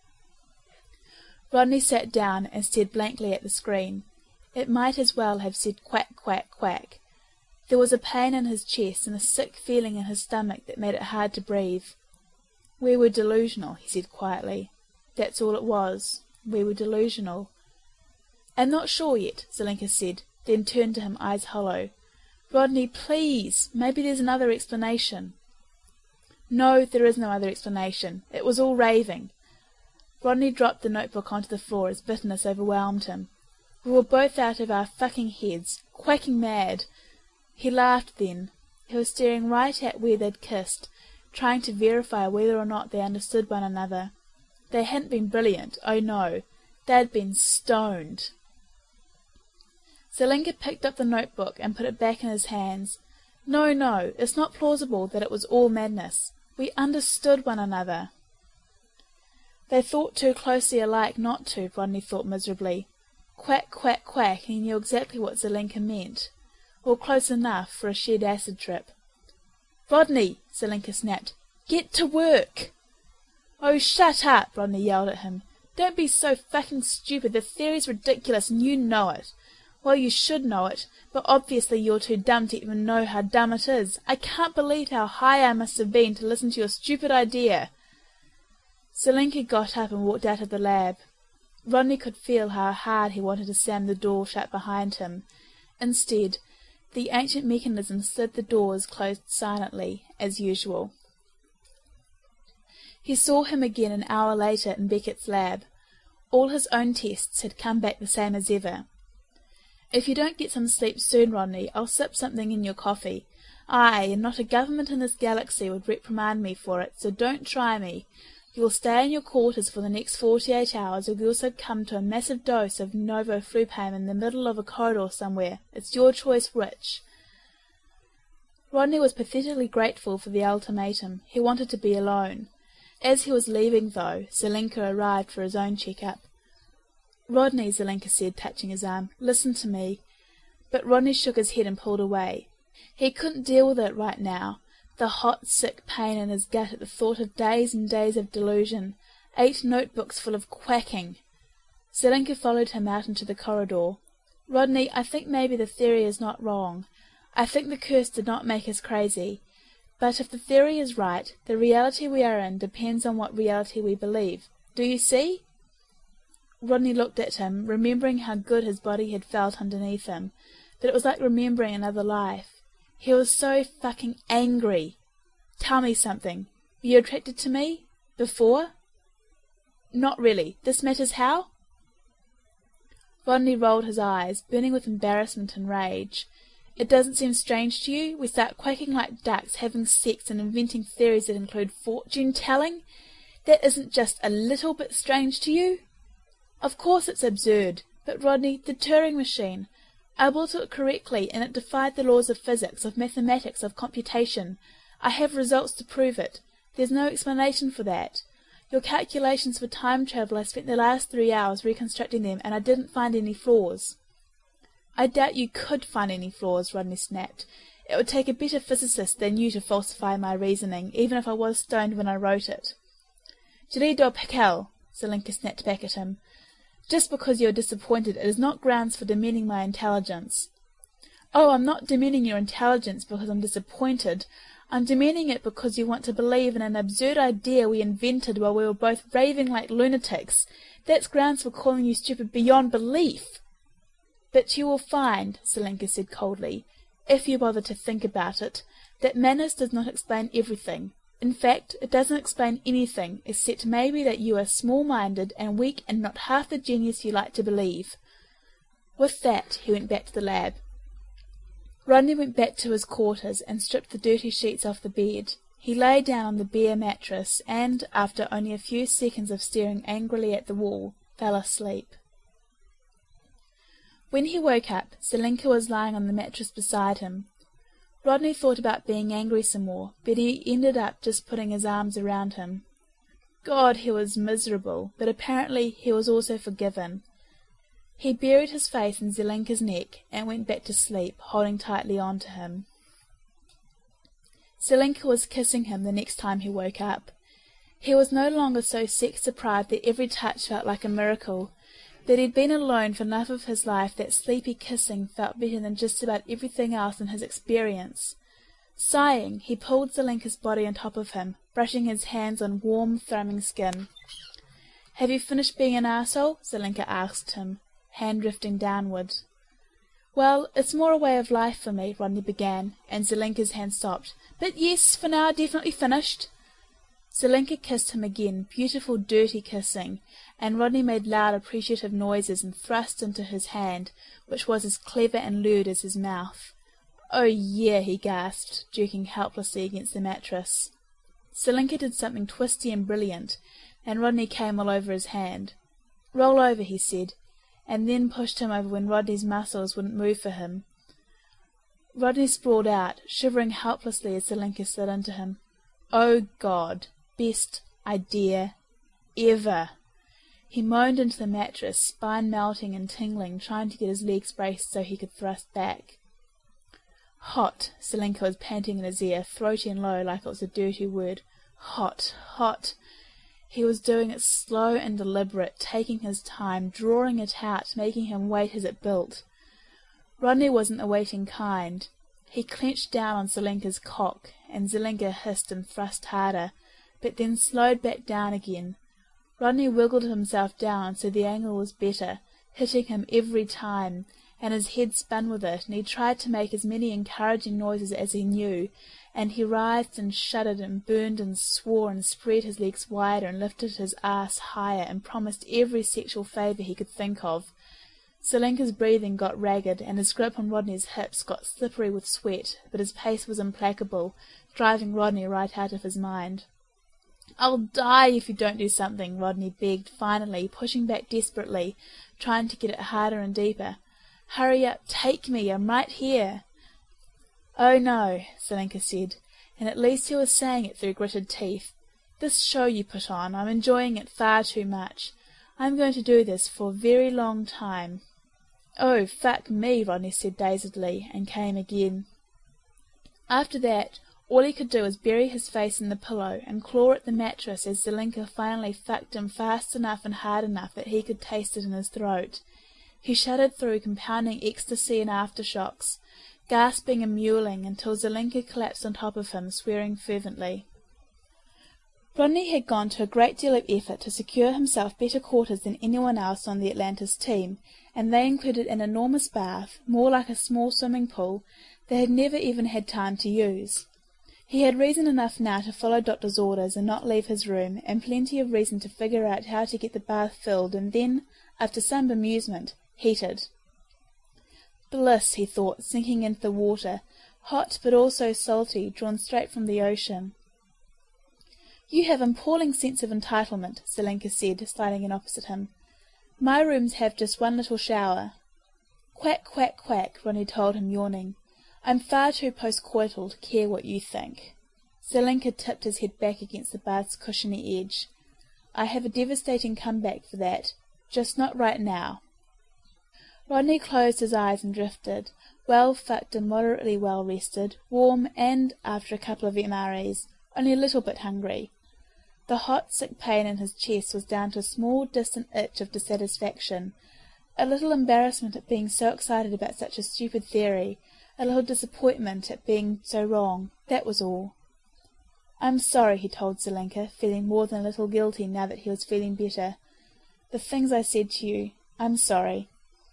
S1: Rodney sat down and stared blankly at the screen. It might as well have said quack, quack, quack. There was a pain in his chest and a sick feeling in his stomach that made it hard to breathe. "We were delusional," he said quietly. "That's all it was. We were delusional." "I'm not sure yet," Zelenka said, then turned to him, eyes hollow. "Rodney, please! Maybe there's another explanation." "No, there is no other explanation. It was all raving." Rodney dropped the notebook onto the floor as bitterness overwhelmed him. "We were both out of our fucking heads, quacking mad." He laughed then. He was staring right at where they'd kissed, trying to verify whether or not they understood one another. They hadn't been brilliant, oh no. They'd been stoned. Zelenka picked up the notebook and put it back in his hands. "No, no, it's not plausible that it was all madness. We understood one another." They thought too closely alike not to, Rodney thought miserably. Quack, quack, quack, and he knew exactly what Zelenka meant, or close enough for a shared acid trip. "Rodney," Zelenka snapped, "get to work!" "Oh, shut up!" Rodney yelled at him. "Don't be so fucking stupid. The theory's ridiculous, and you know it. Well, you should know it, but obviously you're too dumb to even know how dumb it is. I can't believe how high I must have been to listen to your stupid idea." Zelenka got up and walked out of the lab. Rodney could feel how hard he wanted to slam the door shut behind him. Instead, the ancient mechanism slid the doors closed silently, as usual. He saw him again an hour later in Beckett's lab. All his own tests had come back the same as ever. "If you don't get some sleep soon, Rodney, I'll sip something in your coffee. Aye, and not a government in this galaxy would reprimand me for it, so don't try me. You'll stay in your quarters for the next 48 hours, or you'll succumb to a massive dose of Novoflupam in the middle of a corridor somewhere. It's your choice which." Rodney was pathetically grateful for the ultimatum. He wanted to be alone. As he was leaving, though, Zelenka arrived for his own check-up. "Rodney," Zelenka said, touching his arm, "listen to me." But Rodney shook his head and pulled away. He couldn't deal with it right now. The hot, sick pain in his gut at the thought of days and days of delusion. 8 notebooks full of quacking. Zelenka followed him out into the corridor. "Rodney, I think maybe the theory is not wrong. I think the curse did not make us crazy. But if the theory is right, the reality we are in depends on what reality we believe. Do you see?" Rodney looked at him, remembering how good his body had felt underneath him, but it was like remembering another life. He was so fucking angry. "Tell me something. Were you attracted to me? Before?" "Not really. This matters how?" Rodney rolled his eyes, burning with embarrassment and rage. "It doesn't seem strange to you? We start quacking like ducks, having sex, and inventing theories that include fortune-telling? That isn't just a little bit strange to you?" "Of course it's absurd. But, Rodney, the Turing machine. I built it correctly, and it defied the laws of physics, of mathematics, of computation. I have results to prove it. There's no explanation for that. Your calculations for time travel, I spent the last 3 hours reconstructing them, and I didn't find any flaws." "I doubt you could find any flaws," Rodney snapped. "It would take a better physicist than you to falsify my reasoning, even if I was stoned when I wrote it." "Jiri do Pakel," Zelenka snapped back at him. "Just because you are disappointed, it is not grounds for demeaning my intelligence." "Oh, I'm not demeaning your intelligence because I'm disappointed. I'm demeaning it because you want to believe in an absurd idea we invented while we were both raving like lunatics. That's grounds for calling you stupid beyond belief." "But you will find," Zelenka said coldly, "if you bother to think about it, that Manus does not explain everything. In fact, it doesn't explain anything, except maybe that you are small-minded and weak and not half the genius you like to believe." With that, he went back to the lab. Rodney went back to his quarters and stripped the dirty sheets off the bed. He lay down on the bare mattress and, after only a few seconds of staring angrily at the wall, fell asleep. When he woke up, Zelenka was lying on the mattress beside him. Rodney thought about being angry some more, but he ended up just putting his arms around him. God, he was miserable, but apparently he was also forgiven. He buried his face in Zelenka's neck and went back to sleep, holding tightly on to him. Zelenka was kissing him the next time he woke up. He was no longer so sex-deprived that every touch felt like a miracle, but he'd been alone for enough of his life that sleepy kissing felt better than just about everything else in his experience. Sighing, he pulled Zelenka's body on top of him, brushing his hands on warm, thrumming skin. "Have you finished being an arsehole?" Zelenka asked him, hand drifting downward. "Well, it's more a way of life for me," Rodney began, and Zelenka's hand stopped. "But yes, for now, definitely finished." Zelenka kissed him again, beautiful, dirty kissing, and Rodney made loud, appreciative noises and thrust into his hand, which was as clever and lewd as his mouth. "Oh, yeah," he gasped, jerking helplessly against the mattress. Zelenka did something twisty and brilliant, and Rodney came all over his hand. "Roll over," he said, and then pushed him over when Rodney's muscles wouldn't move for him. Rodney sprawled out, shivering helplessly as Zelenka slid into him. Oh, God! Best idea ever! He moaned into the mattress, spine melting and tingling, trying to get his legs braced so he could thrust back. Hot, Selenka was panting in his ear, throaty and low, like it was a dirty word. Hot, hot. He was doing it slow and deliberate, taking his time, drawing it out, making him wait as it built. Rodney wasn't the waiting kind. He clenched down on Selenka's cock, and Selenka hissed and thrust harder, but then slowed back down again. Rodney wiggled himself down so the angle was better, hitting him every time, and his head spun with it, and he tried to make as many encouraging noises as he knew, and he writhed and shuddered and burned and swore and spread his legs wider and lifted his ass higher and promised every sexual favour he could think of. Selenka's breathing got ragged, and his grip on Rodney's hips got slippery with sweat, but his pace was implacable, driving Rodney right out of his mind. "I'll die if you don't do something," Rodney begged, finally, pushing back desperately, trying to get it harder and deeper. "Hurry up, take me, I'm right here." "Oh, no," Selenka said, and at least he was saying it through gritted teeth. "This show you put on, I'm enjoying it far too much. I'm going to do this for a very long time." "Oh, fuck me," Rodney said dazedly, and came again. After that, all he could do was bury his face in the pillow and claw at the mattress as Selenka finally fucked him fast enough and hard enough that he could taste it in his throat. He shuddered through compounding ecstasy and aftershocks, gasping and mewling until Selenka collapsed on top of him, swearing fervently. Rodney had gone to a great deal of effort to secure himself better quarters than anyone else on the Atlantis team, and they included an enormous bath, more like a small swimming pool, they had never even had time to use. He had reason enough now to follow Doctor's orders and not leave his room, and plenty of reason to figure out how to get the bath filled and then, after some bemusement, heated. Bliss, he thought, sinking into the water, hot but also salty, drawn straight from the ocean. "You have an appalling sense of entitlement," Selenka said, sliding in opposite him. "My rooms have just one little shower." "Quack, quack, quack," Rodney told him, yawning. "I'm far too postcoital to care what you think." Selenka tipped his head back against the bath's cushiony edge. "I have a devastating comeback for that. Just not right now." Rodney closed his eyes and drifted, well fucked and moderately well rested, warm and, after a couple of MREs, only a little bit hungry. The hot, sick pain in his chest was down to a small, distant itch of dissatisfaction, a little embarrassment at being so excited about such a stupid theory, a little disappointment at being so wrong. That was all. "I'm sorry," he told Selenka, feeling more than a little guilty now that he was feeling better. "The things I said to you, I'm sorry."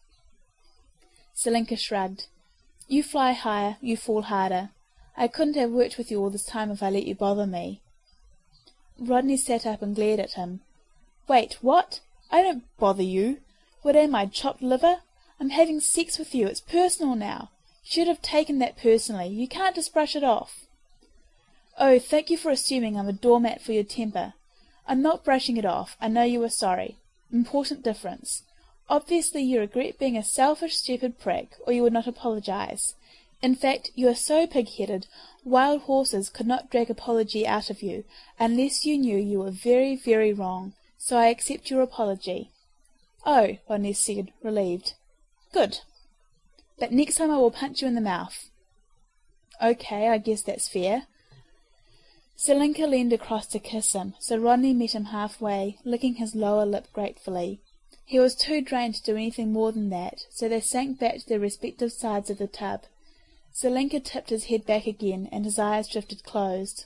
S1: Selenka shrugged. "You fly higher, you fall harder. I couldn't have worked with you all this time if I let you bother me." Rodney sat up and glared at him. "Wait, what? I don't bother you. What am I, chopped liver? I'm having sex with you. It's personal now. You should have taken that personally. You can't just brush it off." "Oh, thank you for assuming I'm a doormat for your temper. I'm not brushing it off. I know you were sorry. Important difference. Obviously you regret being a selfish, stupid prick, or you would not apologize. In fact, you are so pig-headed, wild horses could not drag apology out of you, unless you knew you were very, very wrong, so I accept your apology." "Oh," Rodney said, relieved. "Good. But next time I will punch you in the mouth." "Okay, I guess that's fair." Selenka leaned across to kiss him, so Rodney met him halfway, licking his lower lip gratefully. He was too drained to do anything more than that, so they sank back to their respective sides of the tub. Selenka tipped his head back again, and his eyes drifted closed.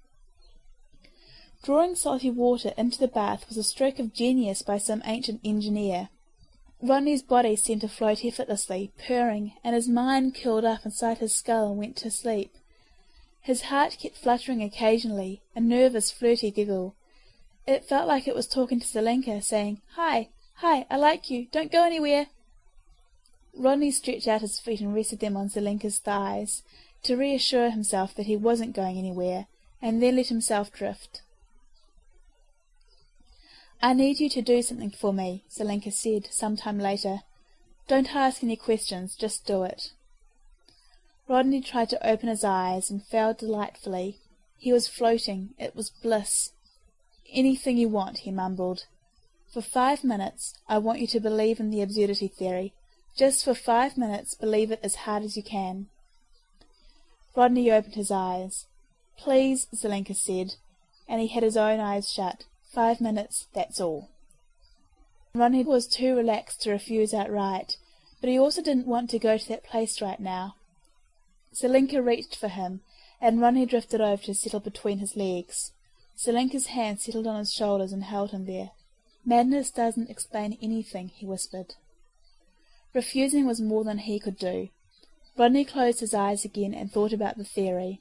S1: Drawing salty water into the bath was a stroke of genius by some ancient engineer. Rodney's body seemed to float effortlessly, purring, and his mind curled up inside his skull and went to sleep. His heart kept fluttering occasionally, a nervous, flirty giggle. It felt like it was talking to Selenka, saying, "Hi, hi, I like you, don't go anywhere." Rodney stretched out his feet and rested them on Selenka's thighs, to reassure himself that he wasn't going anywhere, and then let himself drift. "I need you to do something for me," Selenka said, some time later. "Don't ask any questions, just do it." Rodney tried to open his eyes, and failed delightfully. He was floating. It was bliss. "Anything you want," he mumbled. For 5 minutes, I want you to believe in the absurdity theory. Just for 5 minutes, believe it as hard as you can." Rodney opened his eyes. "Please," Zelenka said, and he had his own eyes shut. 5 minutes, that's all." Rodney was too relaxed to refuse outright, but he also didn't want to go to that place right now. Zelenka reached for him, and Rodney drifted over to settle between his legs. Zelenka's hand settled on his shoulders and held him there. "Madness doesn't explain anything," he whispered. Refusing was more than he could do. Rodney closed his eyes again and thought about the theory.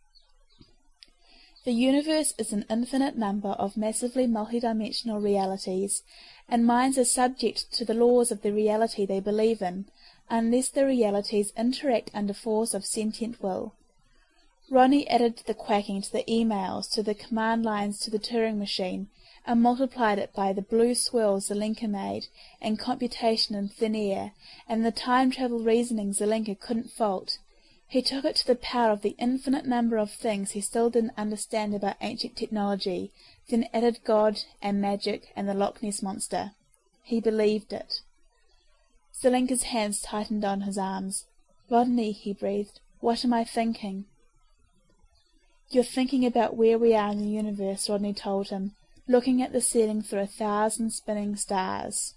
S1: The universe is an infinite number of massively multidimensional realities, and minds are subject to the laws of the reality they believe in, unless the realities interact under force of sentient will. Rodney added the quacking to the emails, to the command lines to the Turing machine, and multiplied it by the blue swirls Zelenka made, and computation in thin air, and the time-travel reasoning Zelenka couldn't fault. He took it to the power of the infinite number of things he still didn't understand about ancient technology, then added God and magic and the Loch Ness Monster. He believed it. Zelenka's hands tightened on his arms. "Rodney," he breathed, "what am I thinking?" "You're thinking about where we are in the universe," Rodney told him, looking at the ceiling through 1,000 spinning stars.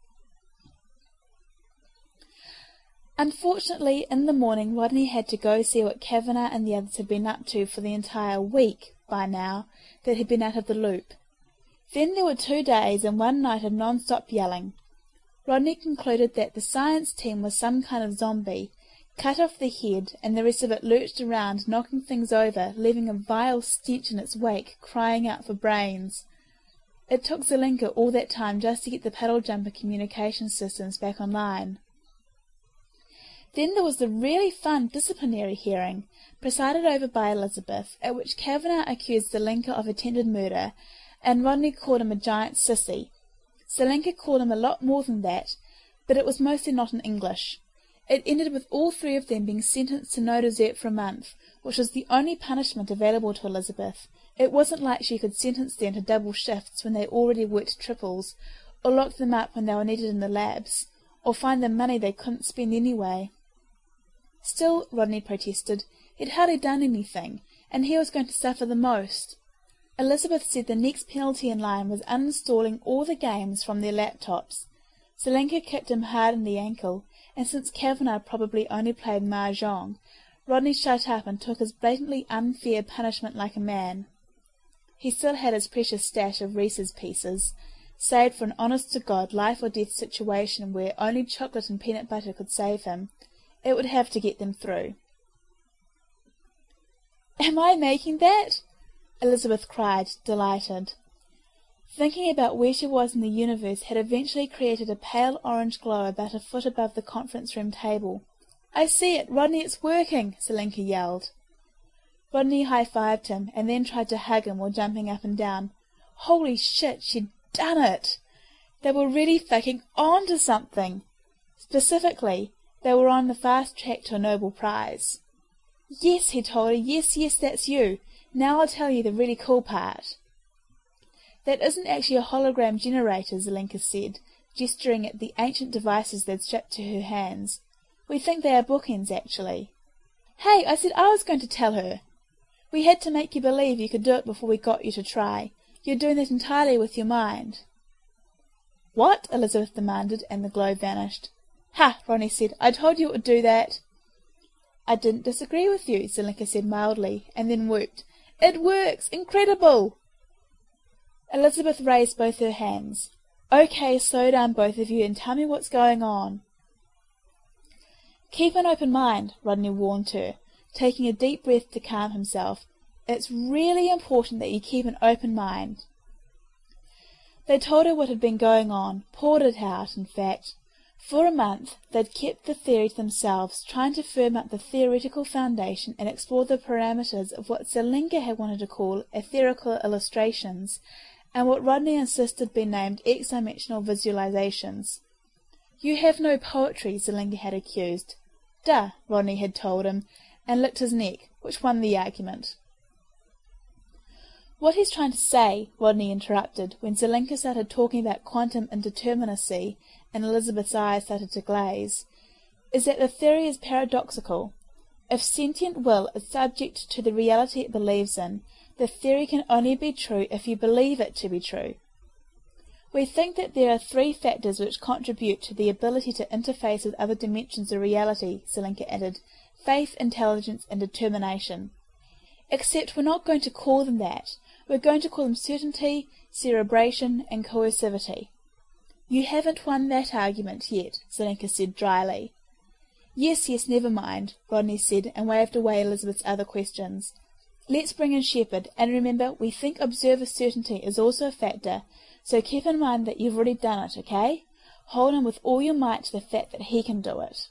S1: Unfortunately, in the morning Rodney had to go see what Kavanagh and the others had been up to for the entire week, by now, that had been out of the loop. Then there were 2 days and 1 night of non-stop yelling. Rodney concluded that the science team was some kind of zombie, cut off the head, and the rest of it lurched around, knocking things over, leaving a vile stench in its wake, crying out for brains. It took Zelenka all that time just to get the puddle jumper communication systems back online. Then there was the really fun disciplinary hearing, presided over by Elizabeth, at which Kavanagh accused Zelenka of attempted murder, and Rodney called him a giant sissy. Zelenka called him a lot more than that, but it was mostly not in English. It ended with all 3 of them being sentenced to no dessert for a month, which was the only punishment available to Elizabeth. It wasn't like she could sentence them to double shifts when they already worked triples, or lock them up when they were needed in the labs, or find them money they couldn't spend anyway. Still, Rodney protested, he'd hardly done anything, and he was going to suffer the most. Elizabeth said the next penalty in line was uninstalling all the games from their laptops. Zelenka kicked him hard in the ankle, and since Kavanagh probably only played mahjong, Rodney shut up and took his blatantly unfair punishment like a man. He still had his precious stash of Reese's Pieces, saved for an honest-to-God life-or-death situation where only chocolate and peanut butter could save him. It would have to get them through. "Am I making that?" Elizabeth cried, delighted. Thinking about where she was in the universe had eventually created a pale orange glow about a foot above the conference room table. "I see it, Rodney, it's working!" Zelenka yelled. Rodney high-fived him, and then tried to hug him while jumping up and down. Holy shit, she'd done it! They were really fucking on to something! Specifically, they were on the fast track to a Nobel Prize. "Yes," he told her, yes, that's you. Now I'll tell you the really cool part." "That isn't actually a hologram generator," Zelenka said, gesturing at the ancient devices they'd strapped to her hands. "We think they are bookends, actually." "Hey, I said I was going to tell her." "We had to make you believe you could do it before we got you to try. You're doing that entirely with your mind." "What?" Elizabeth demanded, and the glow vanished. "Ha!" Rodney said. "I told you it would do that." "I didn't disagree with you," Zelenka said mildly, and then whooped. "It works! Incredible!" Elizabeth raised both her hands. "Okay, slow down, both of you, and tell me what's going on." "Keep an open mind," Rodney warned her, taking a deep breath to calm himself. "It's really important that you keep an open mind." They told her what had been going on, poured it out, in fact. For a month they'd kept the theory to themselves, trying to firm up the theoretical foundation and explore the parameters of what Zelenka had wanted to call etherical illustrations, and what Rodney insisted be named X-dimensional visualizations. "You have no poetry," Zelenka had accused. "Duh," Rodney had told him, and licked his neck, which won the argument. What he's trying to say, Rodney interrupted, when Zelenka started talking about quantum indeterminacy and Elizabeth's eyes started to glaze, is that the theory is paradoxical. If sentient will is subject to the reality it believes in, the theory can only be true if you believe it to be true. We think that there are three factors which contribute to the ability to interface with other dimensions of reality, Zelenka added: faith, intelligence, and determination. Except we're not going to call them that. We're going to call them certainty, cerebration, and coercivity. You haven't won that argument yet, Zelenka said dryly. Yes, never mind, Rodney said, and waved away Elizabeth's other questions. Let's bring in Shepherd, and remember, we think observer certainty is also a factor, so keep in mind that you've already done it, okay? Hold on with all your might to the fact that he can do it.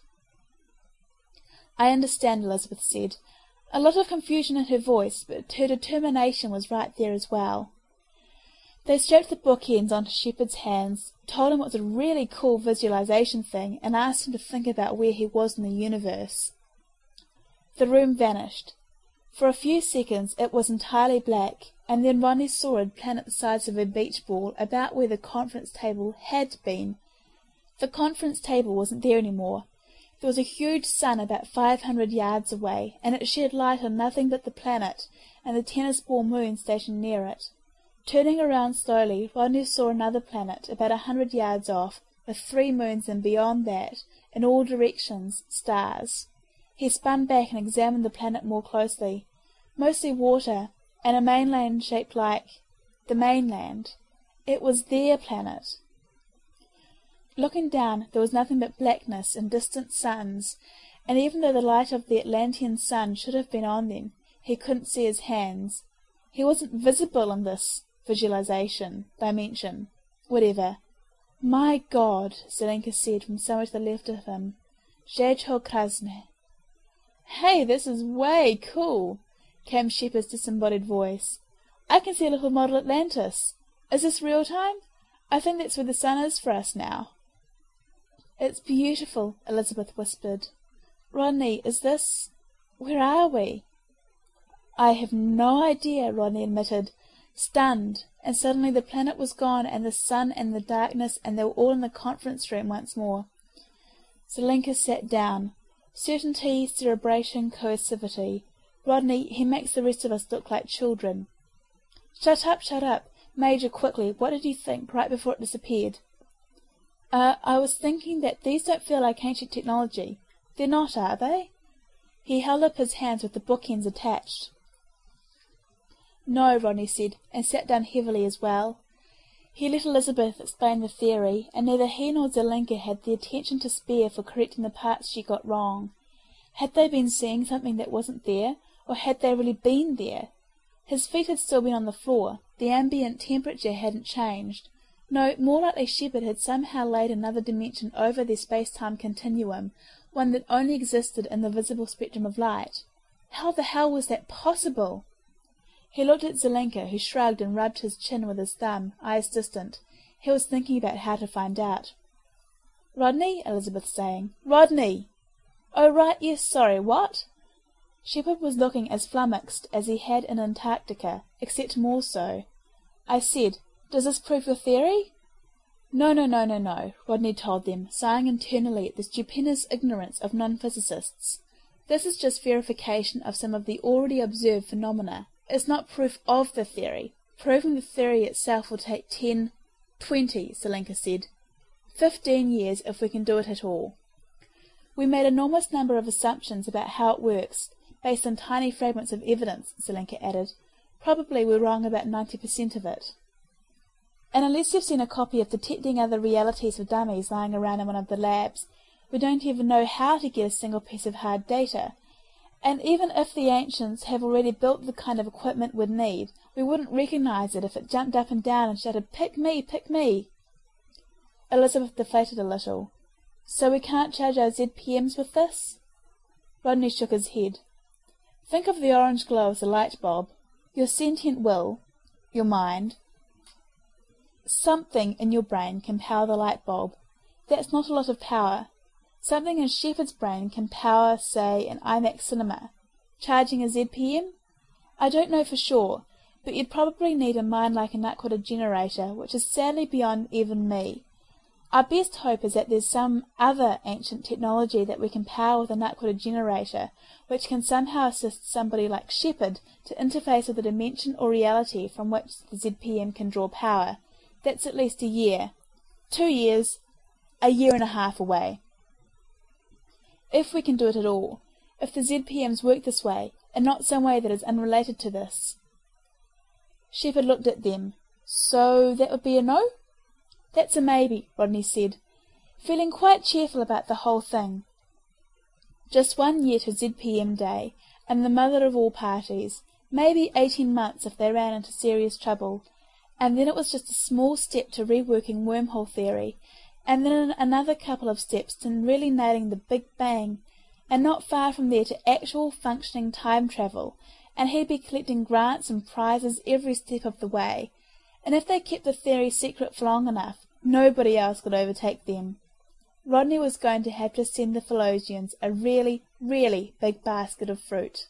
S1: I understand, Elizabeth said, a lot of confusion in her voice, but her determination was right there as well. They strapped the bookends onto Shepherd's hands, told him it was a really cool visualization thing, and asked him to think about where he was in the universe. The room vanished. For a few seconds it was entirely black, and then Rodney saw a planet the size of a beach ball about where the conference table had been. The conference table wasn't there any more. There was a huge sun about 500 yards away, and it shed light on nothing but the planet and the tennis ball moon stationed near it. Turning around slowly, Rodney saw another planet about 100 yards off, with 3 moons, and beyond that, in all directions, stars. He spun back and examined the planet more closely. Mostly water, and a mainland shaped like the mainland. It was their planet. Looking down, there was nothing but blackness and distant suns, and even though the light of the Atlantean sun should have been on them, he couldn't see his hands. He wasn't visible in this dimension. Whatever. My God, Zelenka said from somewhere to the left of him. Zhechel Krasne. Hey, this is way cool, came Shepherd's disembodied voice. I can see a little model Atlantis. Is this real time? I think that's where the sun is for us now. It's beautiful, Elizabeth whispered. Rodney, is this... where are we? I have no idea, Rodney admitted, stunned, and suddenly the planet was gone, and the sun and the darkness, and they were all in the conference room once more. Zelenka sat down. Certainty, cerebration, coercivity. Rodney, he makes the rest of us look like children. Shut up. Major, quickly, what did you think right before it disappeared? I was thinking that these don't feel like ancient technology. They're not, are they? He held up his hands with the bookends attached. No, Rodney said, and sat down heavily as well. He let Elizabeth explain the theory, and neither he nor Zelenka had the attention to spare for correcting the parts she got wrong. Had they been seeing something that wasn't there, or had they really been there? His feet had still been on the floor. The ambient temperature hadn't changed. No, more likely Shepherd had somehow laid another dimension over their space-time continuum, one that only existed in the visible spectrum of light. How the hell was that possible? He looked at Zelenka, who shrugged and rubbed his chin with his thumb, eyes distant. He was thinking about how to find out. "Rodney?" Elizabeth saying. "Rodney!" "Oh, right, yes, sorry, what?" Shepherd was looking as flummoxed as he had in Antarctica, except more so. I said, "Does this prove your theory?" No, Rodney told them, sighing internally at the stupendous ignorance of non-physicists. This is just verification of some of the already observed phenomena. It's not proof of the theory. Proving the theory itself will take 10, 20, Zelenka said. 15 years if we can do it at all. We made an enormous number of assumptions about how it works, based on tiny fragments of evidence, Zelenka added. Probably we're wrong about 90% of it. And unless you've seen a copy of Detecting Other Realities for Dummies lying around in one of the labs, we don't even know how to get a single piece of hard data. And even if the ancients have already built the kind of equipment we'd need, we wouldn't recognize it if it jumped up and down and shouted, "Pick me, pick me!" Elizabeth deflated a little. So we can't charge our ZPMs with this? Rodney shook his head. Think of the orange glow as a light bulb. Your sentient will, your mind, something in your brain can power the light bulb. That's not a lot of power. Something in Shepherd's brain can power, say, an IMAX cinema. Charging a ZPM? I don't know for sure, but you'd probably need a mind like a nutcracker generator, which is sadly beyond even me. Our best hope is that there's some other ancient technology that we can power with a nutcracker generator, which can somehow assist somebody like Shepard to interface with a dimension or reality from which the ZPM can draw power. That's at least a year, 2 years, a year and a half away. If we can do it at all, if the ZPMs work this way, and not some way that is unrelated to this. Shepard looked at them. So that would be a no? That's a maybe, Rodney said, feeling quite cheerful about the whole thing. Just 1 year to ZPM Day, and the mother of all parties, maybe 18 months if they ran into serious trouble, and then it was just a small step to reworking wormhole theory, and then another couple of steps to really nailing the Big Bang, and not far from there to actual functioning time travel, and he'd be collecting grants and prizes every step of the way, and if they kept the theory secret for long enough, nobody else could overtake them. Rodney was going to have to send the Philosians a really, really big basket of fruit.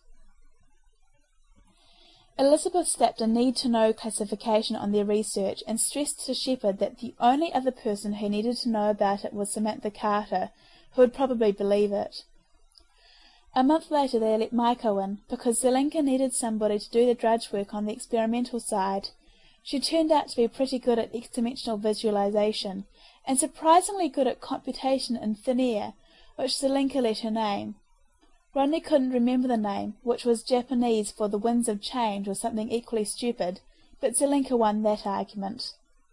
S1: Elizabeth slapped a need-to-know classification on their research and stressed to Shepard that the only other person who needed to know about it was Samantha Carter, who would probably believe it. A month later they let Maiko in, because Zelenka needed somebody to do the drudge work on the experimental side. She turned out to be pretty good at X-dimensional visualization, and surprisingly good at computation in thin air, which Zelenka let her name. Rodney couldn't remember the name, which was Japanese for the winds of change or something equally stupid, but Zelenka won that argument.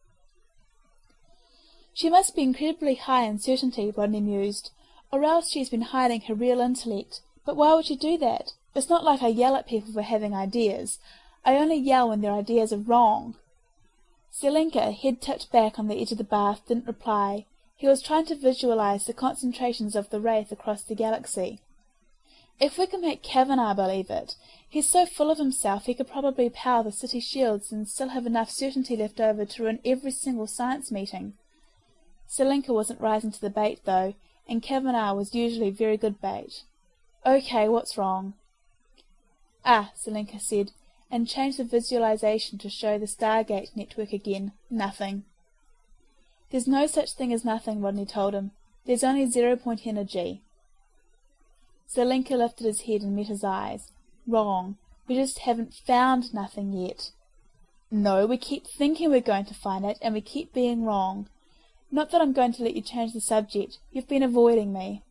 S1: She must be incredibly high in certainty, Rodney mused, or else she's been hiding her real intellect. But why would she do that? It's not like I yell at people for having ideas. I only yell when their ideas are wrong. Zelenka, head tipped back on the edge of the bath, didn't reply. He was trying to visualize the concentrations of the wraith across the galaxy. If we can make Kavanagh believe it, he's so full of himself he could probably power the city shields and still have enough certainty left over to run every single science meeting. Zelenka wasn't rising to the bait, though, and Kavanagh was usually very good bait. Okay, what's wrong? Ah, Zelenka said, and changed the visualization to show the Stargate network again. Nothing. There's no such thing as nothing, Rodney told him. There's only 0-point energy. Zelenka lifted his head and met his eyes. Wrong. We just haven't found nothing yet. No, we keep thinking we're going to find it, and we keep being wrong. Not that I'm going to let you change the subject. You've been avoiding me.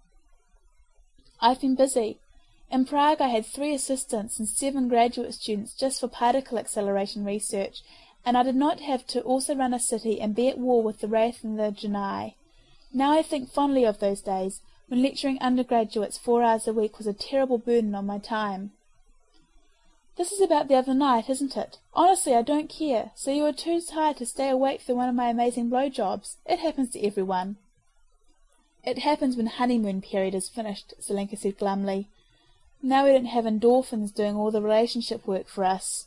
S1: I've been busy. In Prague I had 3 assistants and 7 graduate students just for particle acceleration research, and I did not have to also run a city and be at war with the Wraith and the Janai. Now I think fondly of those days, when lecturing undergraduates 4 hours a week was a terrible burden on my time. This is about the other night, isn't it? Honestly, I don't care. So you were too tired to stay awake for one of my amazing blowjobs. It happens to everyone. It happens when honeymoon period is finished, Zelenka said glumly. Now we don't have endorphins doing all the relationship work for us.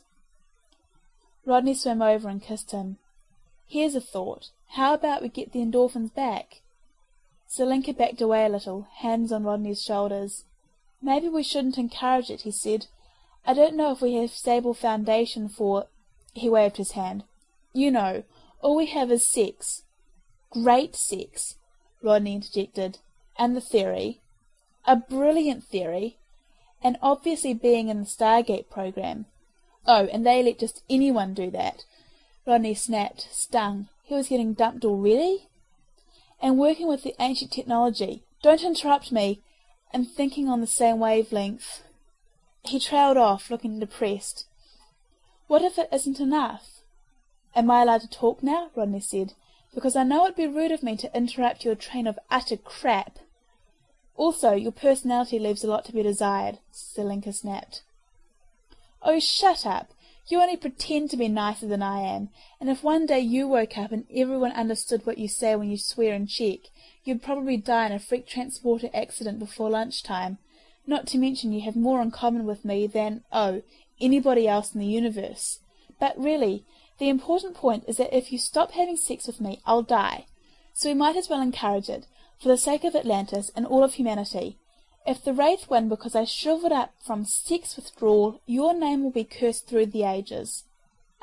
S1: Rodney swam over and kissed him. Here's a thought. How about we get the endorphins back? Zelenka backed away a little, hands on Rodney's shoulders. Maybe we shouldn't encourage it, he said. I don't know if we have stable foundation for... He waved his hand. You know, all we have is sex. Great sex, Rodney interjected. And the theory. A brilliant theory. And obviously being in the Stargate program. Oh, and they let just anyone do that. Rodney snapped, stung. He was getting dumped already? And working with the ancient technology. Don't interrupt me. And thinking on the same wavelength. He trailed off, looking depressed. What if it isn't enough? Am I allowed to talk now? Rodney said. Because I know it'd be rude of me to interrupt your train of utter crap. Also, your personality leaves a lot to be desired, Zelenka snapped. Oh, shut up. You only pretend to be nicer than I am, and if one day you woke up and everyone understood what you say when you swear and check, you'd probably die in a freak transporter accident before lunchtime. Not to mention you have more in common with me than, anybody else in the universe. But really, the important point is that if you stop having sex with me, I'll die. So we might as well encourage it, for the sake of Atlantis and all of humanity. If the Wraith win because I shriveled up from sex withdrawal, your name will be cursed through the ages.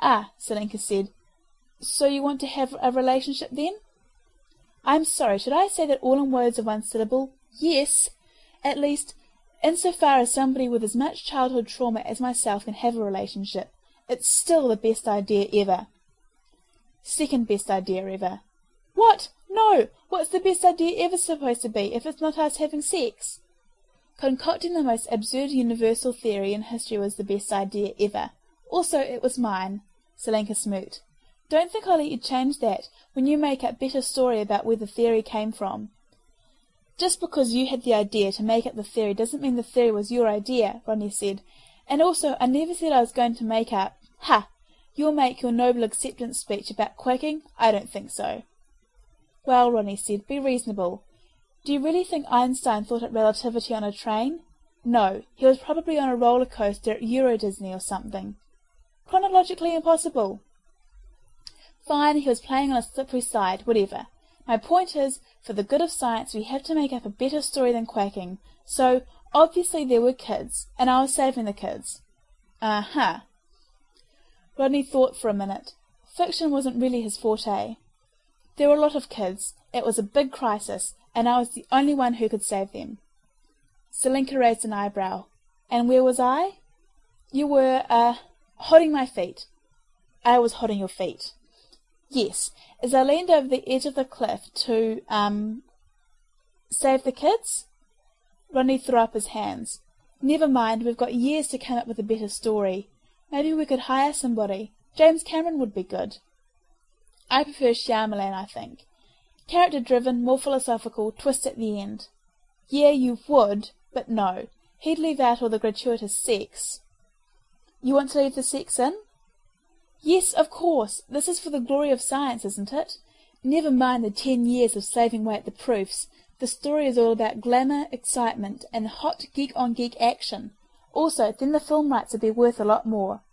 S1: Ah, Selenka said. So you want to have a relationship then? I'm sorry, should I say that all in words of one syllable? Yes. At least, insofar as somebody with as much childhood trauma as myself can have a relationship, it's still the best idea ever. Second best idea ever. What? No! What's the best idea ever supposed to be, if it's not us having sex? Concocting the most absurd universal theory in history was the best idea ever. Also, it was mine. Selenka smoot. Don't think I'll let you change that when you make up better story about where the theory came from. Just because you had the idea to make up the theory doesn't mean the theory was your idea, Rodney said. And also, I never said I was going to make up. Ha! You'll make your noble acceptance speech about quacking? I don't think so. Well, Rodney said, be reasonable. Do you really think Einstein thought up relativity on a train? No, he was probably on a roller coaster at Euro Disney or something. Chronologically impossible. Fine, he was playing on a slippery slide, whatever. My point is, for the good of science, we have to make up a better story than quacking. So, obviously there were kids, and I was saving the kids. Uh-huh. Rodney thought for a minute. Fiction wasn't really his forte. There were a lot of kids. It was a big crisis, and I was the only one who could save them. Selenka raised an eyebrow. And where was I? You were, holding my feet. I was holding your feet. Yes, as I leaned over the edge of the cliff to, save the kids? Rodney threw up his hands. Never mind, we've got years to come up with a better story. Maybe we could hire somebody. James Cameron would be good. I prefer Shyamalan, I think. Character-driven, more philosophical, twist at the end. Yeah, you would, but no. He'd leave out all the gratuitous sex. You want to leave the sex in? Yes, of course. This is for the glory of science, isn't it? Never mind the 10 years of slaving away at the proofs. The story is all about glamour, excitement, and hot geek-on-geek action. Also, then the film rights would be worth a lot more.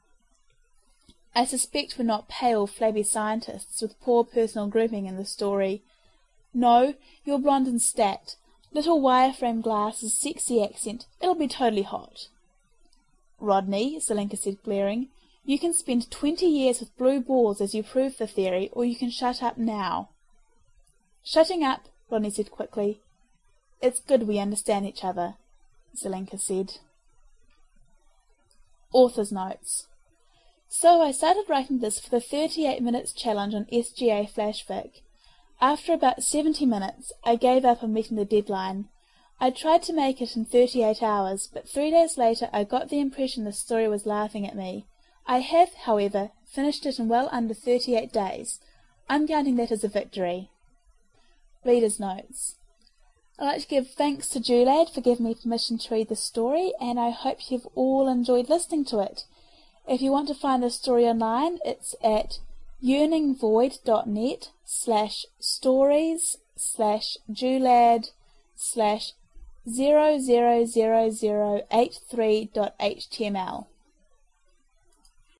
S1: I suspect we're not pale, flabby scientists with poor personal grooming in the story. No, you're blonde and stacked. Little wireframe glasses, sexy accent. It'll be totally hot. Rodney, Selenka said, glaring, you can spend 20 years with blue balls as you prove the theory, or you can shut up now. Shutting up, Rodney said quickly. It's good we understand each other, Selenka said. Author's notes. So I started writing this for the 38 minutes challenge on SGA Flashfic. After about 70 minutes, I gave up on meeting the deadline. I tried to make it in 38 hours, but 3 days later I got the impression the story was laughing at me. I have, however, finished it in well under 38 days. I'm counting that as a victory. Reader's notes. I'd like to give thanks to Julad for giving me permission to read the story, and I hope you've all enjoyed listening to it. If you want to find the story online, it's at yearningvoid.net/stories/julad/00083.html.